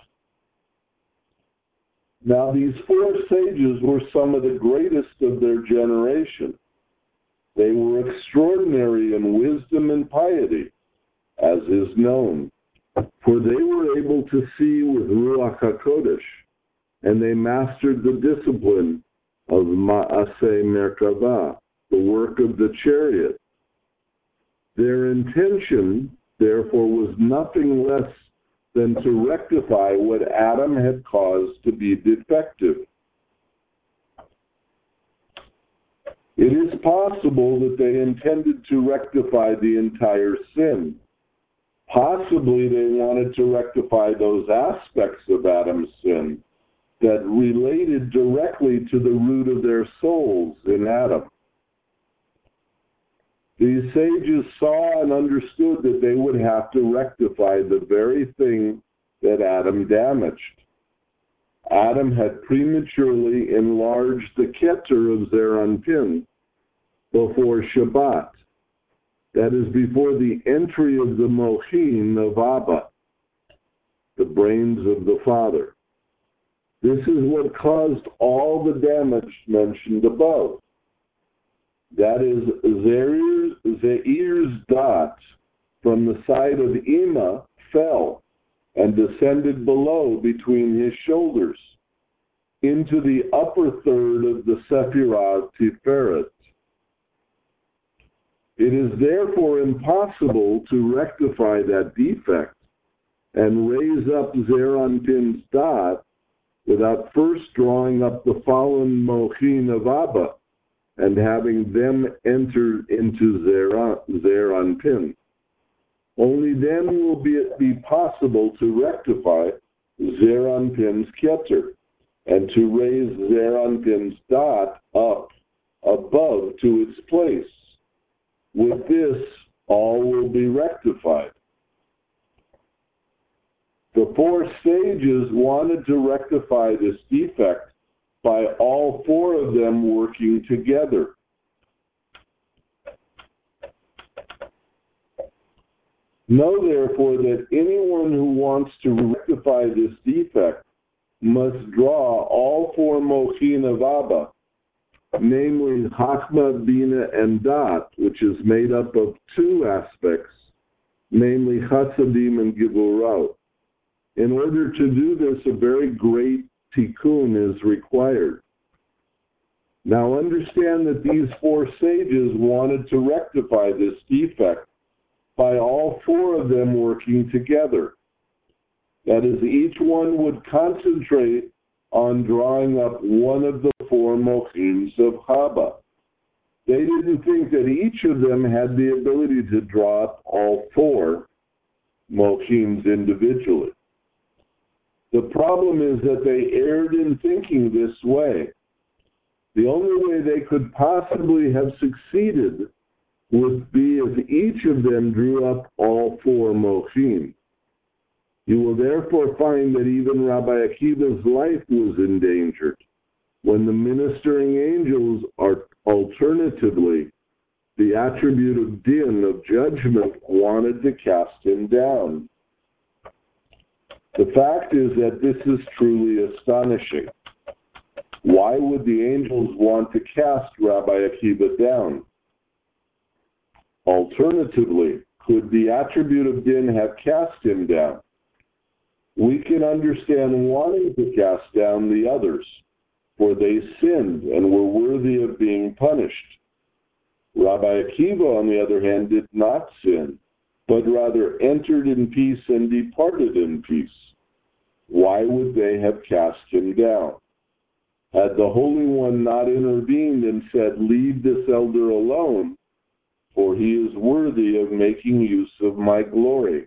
Now, these four sages were some of the greatest of their generation. They were extraordinary in wisdom and piety, as is known, for they were able to see with Ruach HaKodesh, and they mastered the discipline of Ma'aseh Merkavah, the work of the chariot. Their intention, therefore, was nothing less than to rectify what Adam had caused to be defective. It is possible that they intended to rectify the entire sin. Possibly they wanted to rectify those aspects of Adam's sin that related directly to the root of their souls in Adam. These sages saw and understood that they would have to rectify the very thing that Adam damaged. Adam had prematurely enlarged the Keter of Zer Anpin before Shabbat. That is, before the entry of the Mochin of Abba, the brains of the Father. This is what caused all the damage mentioned above. That is, Zeir's dot from the side of Ima fell and descended below between his shoulders into the upper third of the Sephirah Tiferet. It is therefore impossible to rectify that defect and raise up Zer Anpin's dot without first drawing up the fallen Mochin of Abba and having them enter into Zer Anpin. Only then will it be possible to rectify Zer Anpin's Keter and to raise Zer Anpin's dot up above to its place. With this, all will be rectified. The four sages wanted to rectify this defect by all four of them working together. Know, therefore, that anyone who wants to rectify this defect must draw all four Mochin of Abba, namely Chachma, Bina, and Dat, which is made up of two aspects, namely Chasadim and Givurot. In order to do this, a very great tikkun is required. Now understand that these four sages wanted to rectify this defect by all four of them working together. That is, each one would concentrate on drawing up one of the four Mochins of Chaba. They didn't think that each of them had the ability to draw up all four mochins individually. The problem is that they erred in thinking this way. The only way they could possibly have succeeded would be if each of them drew up all four mochin. You will therefore find that even Rabbi Akiva's life was endangered when the ministering angels are alternatively the attribute of din, of judgment, wanted to cast him down. The fact is that this is truly astonishing. Why would the angels want to cast Rabbi Akiva down? Alternatively, could the attribute of din have cast him down? We can understand wanting to cast down the others, for they sinned and were worthy of being punished. Rabbi Akiva, on the other hand, did not sin, but rather entered in peace and departed in peace. Why would they have cast him down? Had the Holy One not intervened and said, "Leave this elder alone, for he is worthy of making use of my glory"?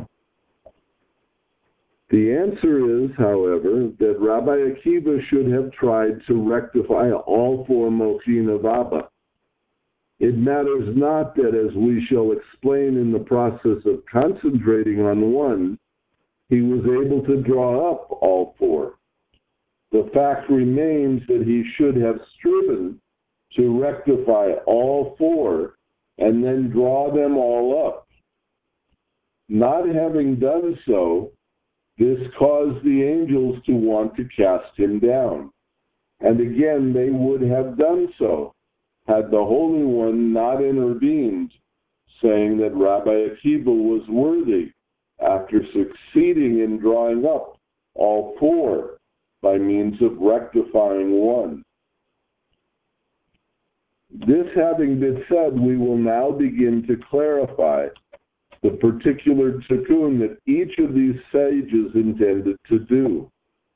The answer is, however, that Rabbi Akiva should have tried to rectify all four mochin of Abba. It matters not that, as we shall explain in the process of concentrating on one, he was able to draw up all four. The fact remains that he should have striven to rectify all four and then draw them all up. Not having done so, this caused the angels to want to cast him down. And again, they would have done so had the Holy One not intervened, saying that Rabbi Akiva was worthy after succeeding in drawing up all four by means of rectifying one. This having been said, we will now begin to clarify the particular tikkun that each of these sages intended to do.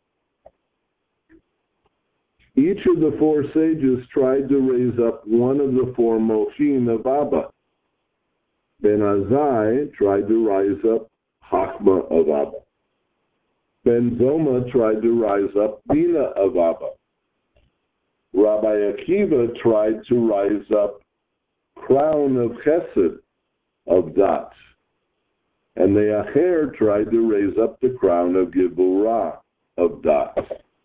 Each of the four sages tried to raise up one of the four mochin of Abba. Ben Azai tried to rise up Chachma of Abba. Ben Zoma tried to rise up Bina of Abba. Rabbi Akiva tried to rise up crown of Chesed of Dat. And the Acher tried to raise up the crown of Gibura of Dat.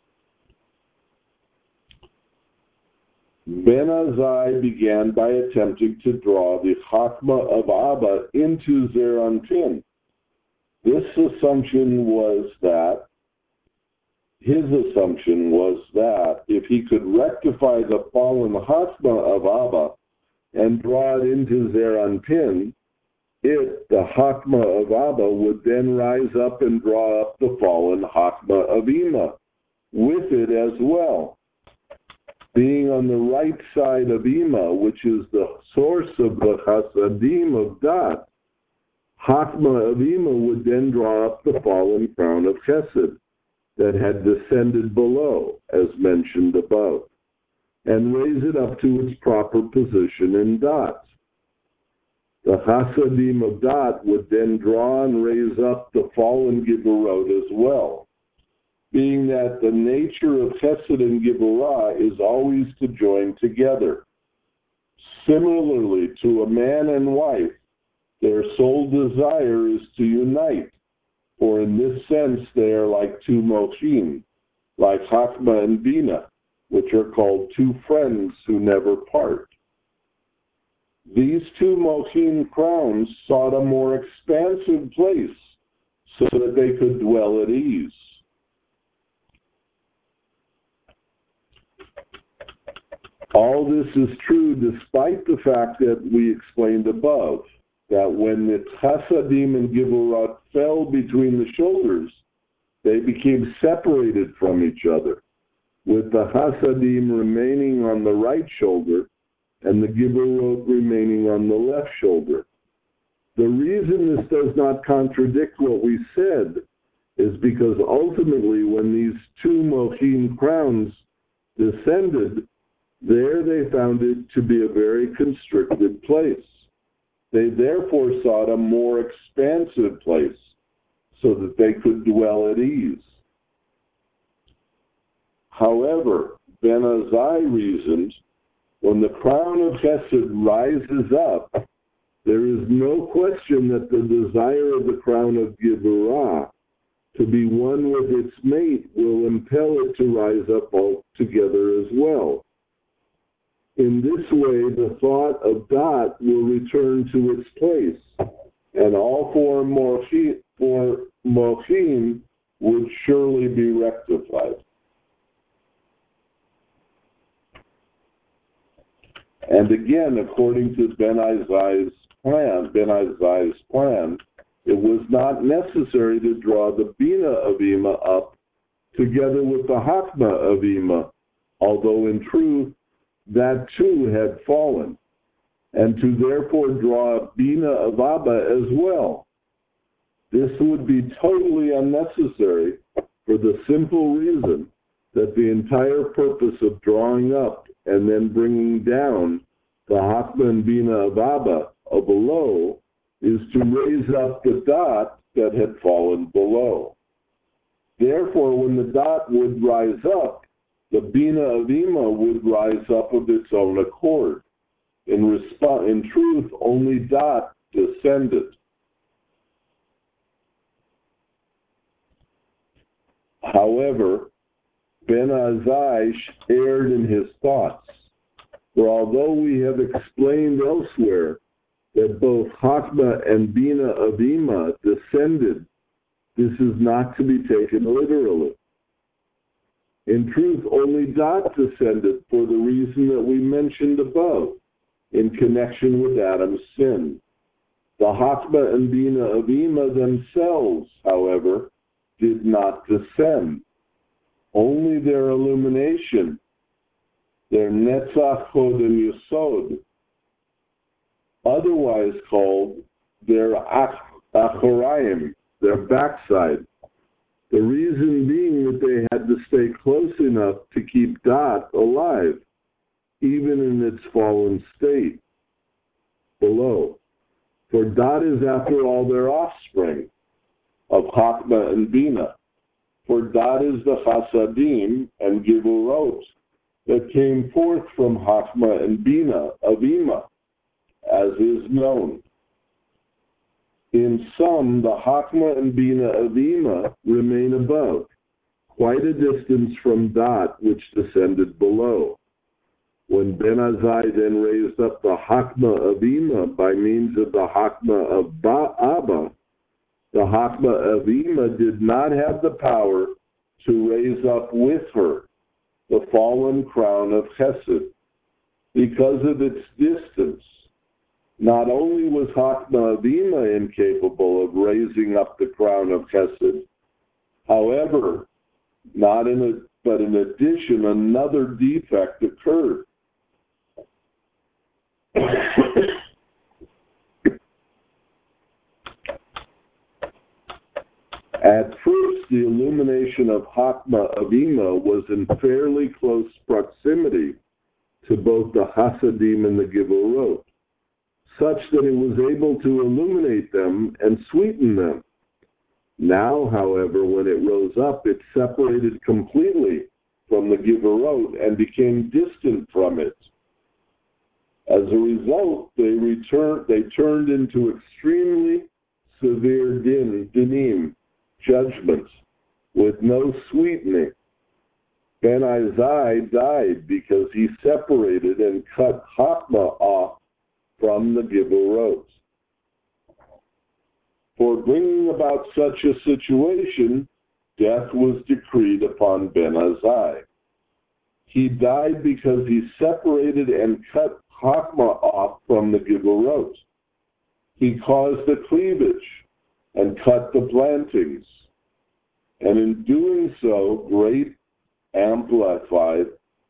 Ben Azai began by attempting to draw the Chachma of Abba into Zeir Anpin. His assumption was that if he could rectify the fallen Chachma of Abba and draw it into Zeir Anpin, the Chachma of Abba, would then rise up and draw up the fallen Chachma of Ima with it as well. Being on the right side of Ima, which is the source of the Chasadim of Dat, Chachma of Ima would then draw up the fallen crown of Chesed that had descended below, as mentioned above, and raise it up to its proper position in Dat. The Chasadim of Dat would then draw and raise up the fallen Giburot as well, being that the nature of Chesed and Giburah is always to join together. Similarly, to a man and wife, their sole desire is to unite, for in this sense they are like two mochin, like Chachma and Bina, which are called two friends who never part. These two mochin crowns sought a more expansive place so that they could dwell at ease. All this is true despite the fact that we explained above, that when the Chasadim and Giburat fell between the shoulders, they became separated from each other, with the Chasadim remaining on the right shoulder and the Giburot remaining on the left shoulder. The reason this does not contradict what we said is because ultimately when these two Mochin crowns descended, There they found it to be a very constricted place. They therefore sought a more expansive place so that they could dwell at ease. However, Ben Azai reasoned, when the crown of Chesed rises up, there is no question that the desire of the crown of Gevurah to be one with its mate will impel it to rise up altogether as well. In this way, the thought of Dot will return to its place, and all four Mochim would surely be rectified. And again, according to Ben Azai's plan, it was not necessary to draw the Bina of Ima up together with the Hakma of Ima, although in truth that too had fallen, and to therefore draw a Bina of Abba as well. This would be totally unnecessary for the simple reason that the entire purpose of drawing up and then bringing down the Hakma and Bina of Abba below is to raise up the Dot that had fallen below. Therefore, when the Dot would rise up, the Bina of Ima would rise up of its own accord. In truth, only Dot descended. However, Ben Azai erred in his thoughts. For although we have explained elsewhere that both Hakma and Bina of Ima descended, this is not to be taken literally. In truth, only Dot descended for the reason that we mentioned above, in connection with Adam's sin. The Hakma and Bina of Ima themselves, however, did not descend. Only their illumination, their Netzach Chod and Yesod, otherwise called their Achorayim, their backside. The reason being that they had to stay close enough to keep Dot alive, even in its fallen state below. For Dot is, after all, their offspring of Hakma and Bina. For Dot is the Chasadim and Gevurot that came forth from Hakma and Bina of Ima, as is known. In sum, the Hakma and Bina of Ima remain above, quite a distance from Dot, which descended below. When Ben Azai then raised up the Hakma of Ima by means of the Hakma of Abba, the Hakma of Ima did not have the power to raise up with her the fallen crown of Chesed. Because of its distance, not only was Hakma of Ima incapable of raising up the crown of Chesed, however, but in addition, another defect occurred. At first, the illumination of Hakma of Ima was in fairly close proximity to both the Hasadim and the Gevurot, such that it was able to illuminate them and sweeten them. Now, however, when it rose up, it separated completely from the Gevurot and became distant from it. As a result, they turned into extremely severe dinim, judgments, with no sweetening. Ben Azai died because he separated and cut Hakma off from the Gevurot. For bringing about such a situation, death was decreed upon Ben Azai. He died because he separated and cut Hakma off from the Gevurot. He caused the cleavage and cut the plantings, and in doing so, greatly amplified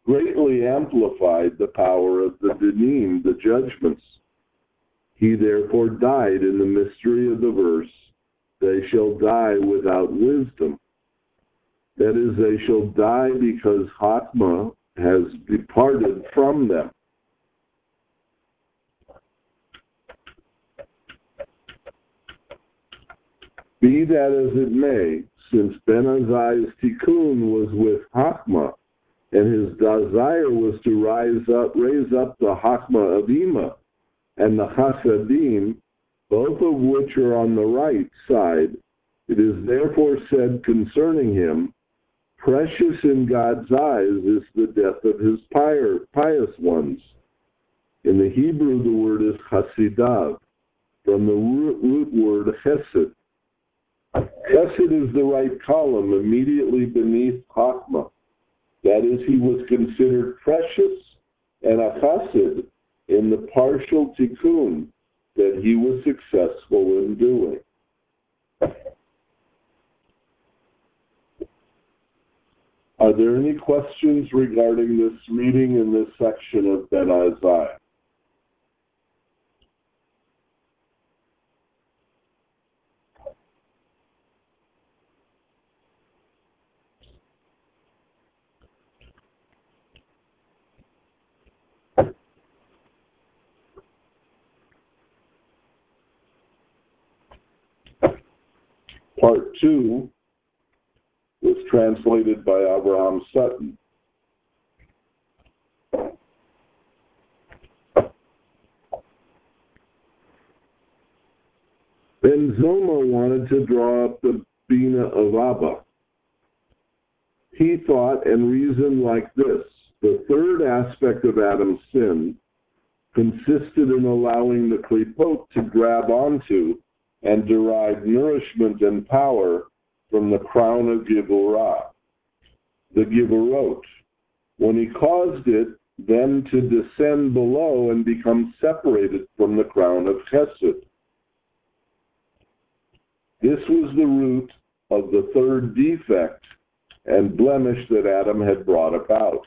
the power of the dinim, the judgments. He therefore died in the mystery of the verse, "They shall die without wisdom." That is, they shall die because Hakma has departed from them. Be that as it may, since Ben Azai's tikkun was with Hakma, and his desire was to raise up the Hakma of Ima and the Chasadim, both of which are on the right side, it is therefore said concerning him, precious in God's eyes is the death of his pious ones. In the Hebrew, the word is chasidav, from the root word chesed. Chesed is the right column immediately beneath Hakma. That is, he was considered precious and a chassid in the partial tikkun that he was successful in doing. Are there any questions regarding this reading in this section of Ben Azai? Part 2 was translated by Abraham Sutton. Ben Zoma wanted to draw up the Bina of Abba. He thought and reasoned like this: the third aspect of Adam's sin consisted in allowing the klipot to grab onto and derive nourishment and power from the crown of Givorah, the Givorot, when he caused it then to descend below and become separated from the crown of Chesed. This was the root of the third defect and blemish that Adam had brought about.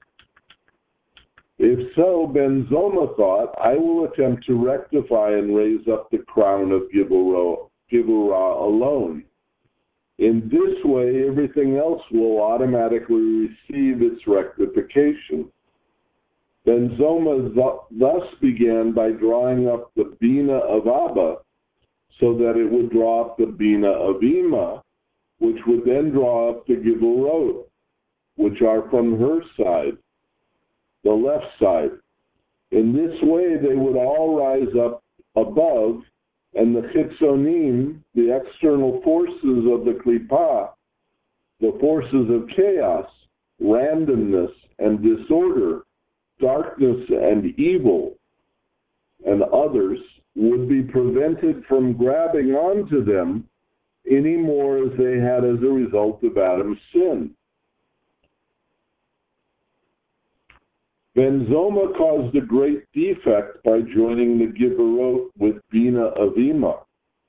If so, Ben Zoma thought, I will attempt to rectify and raise up the crown of Givorah alone. In this way, everything else will automatically receive its rectification. Ben Zoma thus began by drawing up the Bina of Abba, so that it would draw up the Bina of Ima, which would then draw up the Givorot, which are from her side, the left side. In this way, they would all rise up above, and the chitzonim, the external forces of the klipah, the forces of chaos, randomness and disorder, darkness and evil, and others, would be prevented from grabbing onto them any more as they had as a result of Adam's sin. Ben Zoma caused a great defect by joining the Givorot with Bina of Ima.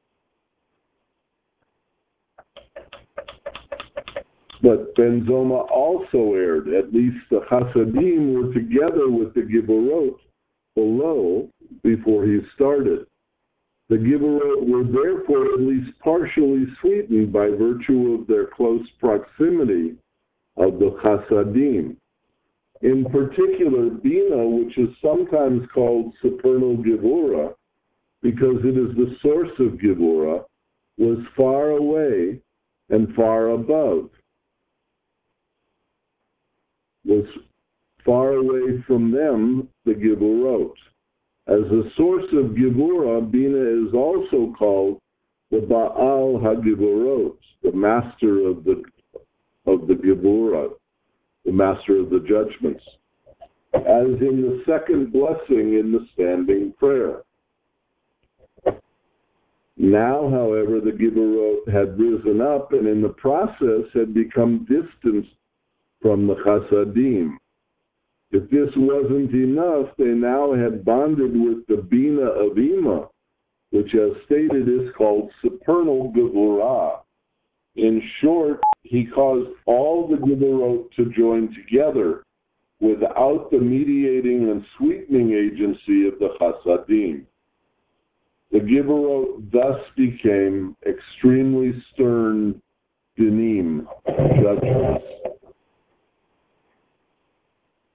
But Ben Zoma also erred. At least the Chasadim were together with the Givorot below before he started. The Givorot were therefore at least partially sweetened by virtue of their close proximity of the Chasadim. In particular, Bina, which is sometimes called supernal Givorah, because it is the source of Givorah, was far away and far above, was far away from them, the Givorot. As the source of Givorah, Bina is also called the Baal HaGivorot, the master of the Givorah, the master of the judgments, as in the second blessing in the standing prayer. Now, however, the Givorot had risen up and in the process had become distanced from the Chasadim. If this wasn't enough, they now had bonded with the Bina of Ima, which, as stated, is called supernal Givorah. In short, he caused all the Givorot to join together without the mediating and sweetening agency of the Chasadim. The Givorot thus became extremely stern dinim, judgments.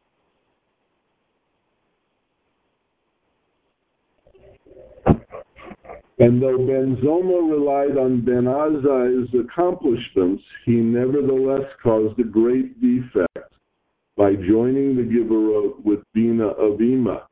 And though Ben Zoma relied on Ben Azai's accomplishments, he nevertheless caused a great defect by joining the Giverot with Bina of Ima.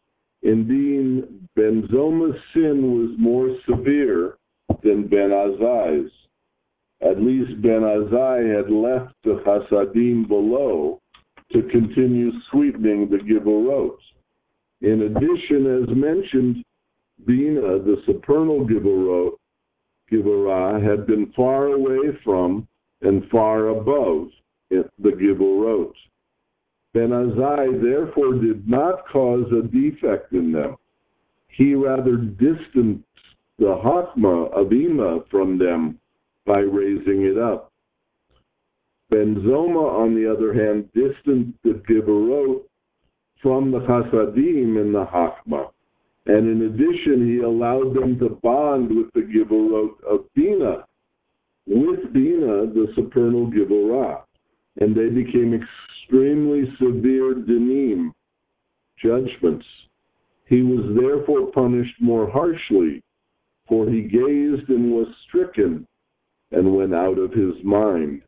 Indeed, Ben Zoma's sin was more severe than Ben Azai's. At least Ben Azai had left the Chasadim below to continue sweetening the Giverot. In addition, as mentioned, Bina, the supernal Giverah, had been far away from and far above the Giverot. Ben Azai therefore did not cause a defect in them. He rather distanced the Hakma of Ima from them by raising it up. Ben Zoma, on the other hand, distanced the Giverot from the Chasadim in the Hakma. And in addition, he allowed them to bond with the Giverot of Bina, with Bina, the supernal Giverah. And they became extremely severe dinim, judgments. He was therefore punished more harshly, for he gazed and was stricken and went out of his mind.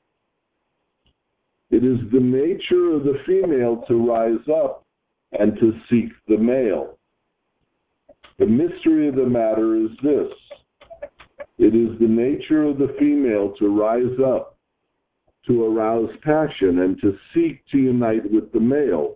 It is the nature of the female to rise up and to seek the male. The mystery of the matter is this. It is the nature of the female to rise up, to arouse passion, and to seek to unite with the male.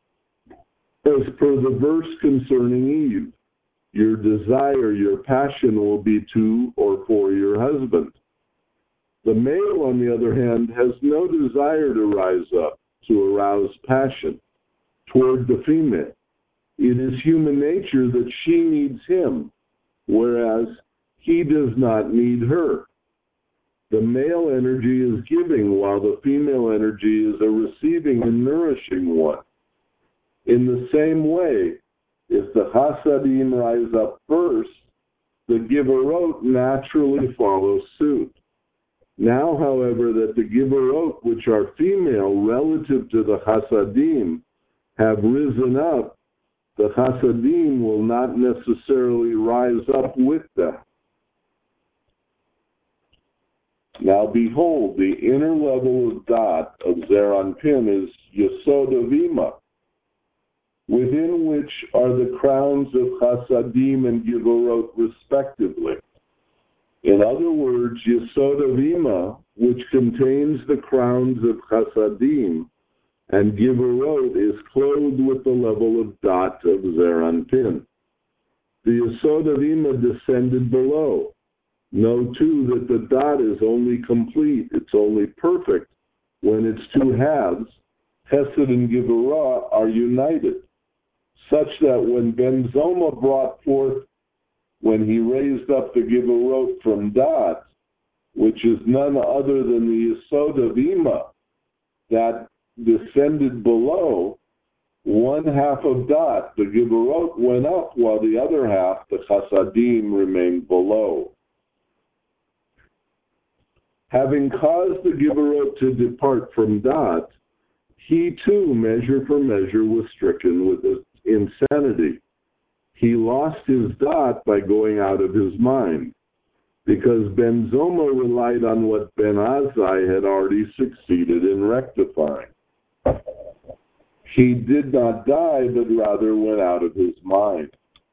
As per the verse concerning Eve, your desire, your passion will be to or for your husband. The male, on the other hand, has no desire to rise up, to arouse passion toward the female. It is human nature that she needs him, whereas he does not need her. The male energy is giving, while the female energy is a receiving and nourishing one. In the same way, if the Chasadim rise up first, the Giverot naturally follow suit. Now, however, that the Giverot, which are female relative to the Chasadim, have risen up, the Chasadim will not necessarily rise up with them. Now behold, the inner level of Dot of Zeir Anpin is Yesod of Ima, within which are the crowns of Chasadim and Giverot respectively. In other words, Yesod of Ima, which contains the crowns of Chasadim, and Giverot is clothed with the level of Dot of Zeir Anpin. The Yesod of Ima descended below. Know, too, that the Dot is only complete, it's only perfect, when its two halves, Chesed and Giverah, are united, such that when Ben Zoma brought forth, when he raised up the Giverot from Dot, which is none other than the Yesod of Ima, that descended below, one half of Dot, the Giverot, went up, while the other half, the Chasadim, remained below. Having caused the Giverot to depart from Dot, he too, measure for measure, was stricken with insanity. He lost his Dot by going out of his mind, because Ben Zoma relied on what Ben Azai had already succeeded in rectifying. He did not die, but rather went out of his mind.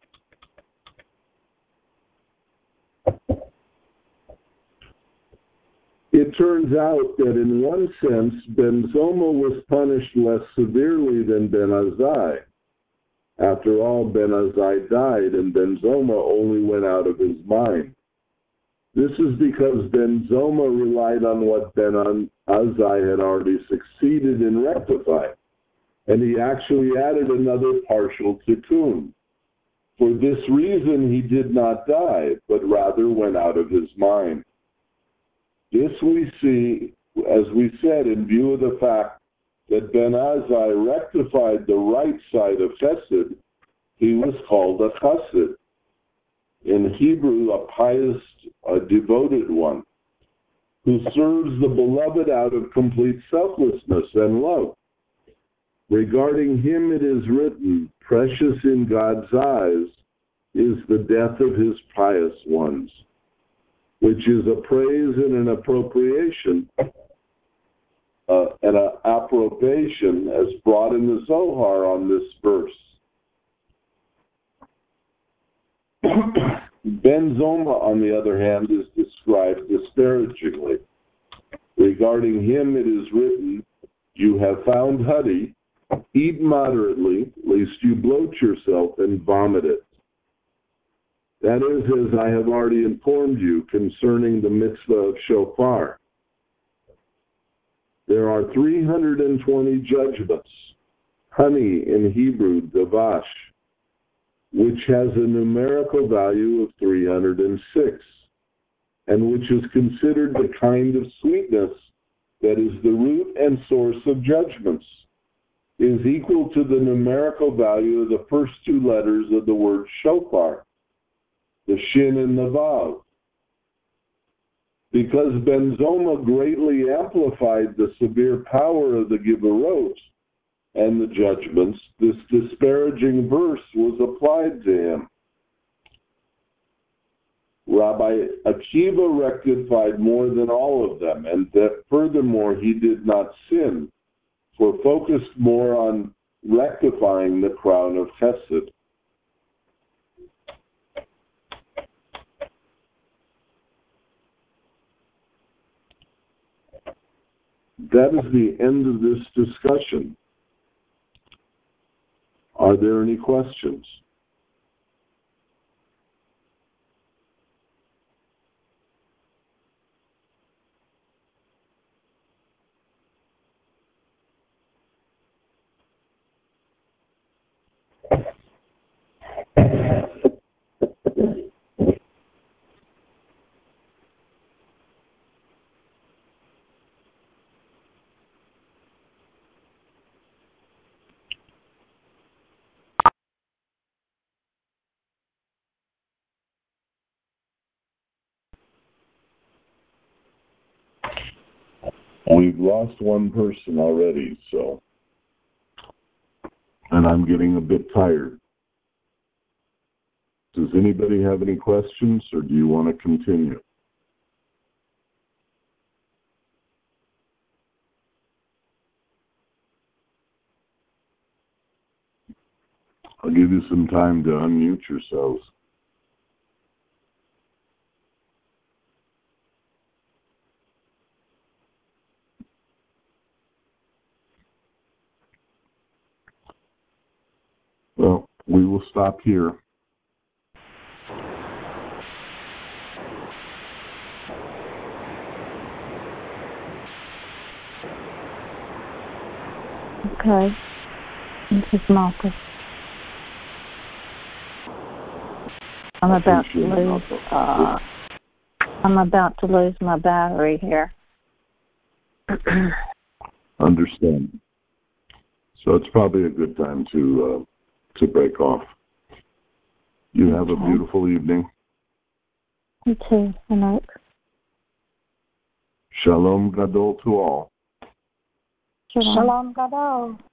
It turns out that in one sense, Ben Zoma was punished less severely than Ben Azai. After all, Ben Azai died, and Ben Zoma only went out of his mind. This is because Ben Zoma relied on what Ben Azai had already succeeded in rectifying, and he actually added another partial tikkun. For this reason, he did not die, but rather went out of his mind. This we see, as we said, in view of the fact that Ben Azai rectified the right side of Chesed, he was called a Chassid. In Hebrew, a pious, a devoted one, who serves the beloved out of complete selflessness and love. Regarding him it is written, precious in God's eyes is the death of his pious ones, which is a praise and an appropriation, and an approbation as brought in the Zohar on this verse. Ben Zoma, on the other hand, is described disparagingly. Regarding him it is written, "You have found honey, eat moderately, lest you bloat yourself and vomit it." That is, as I have already informed you concerning the mitzvah of shofar. There are 320 judgments, honey in Hebrew, davash, which has a numerical value of 306, and which is considered the kind of sweetness that is the root and source of judgments, is equal to the numerical value of the first two letters of the word shofar, the shin and the vav. Because Ben Zoma greatly amplified the severe power of the Givarot and the judgments, this disparaging verse was applied to him. Rabbi Akiva rectified more than all of them, and that furthermore he did not sin, for focused more on rectifying the crown of Chesed. That is the end of this discussion. Are there any questions? We've lost one person already, and I'm getting a bit tired. Does anybody have any questions, or do you want to continue? I'll give you some time to unmute yourselves. Well, we will stop here. Okay. This is Marcus. I'm about to lose my battery here. Understand. So it's probably a good time to break off. You have a beautiful evening. You too, Anouk. Shalom Gadol to all. Shalom Gadol.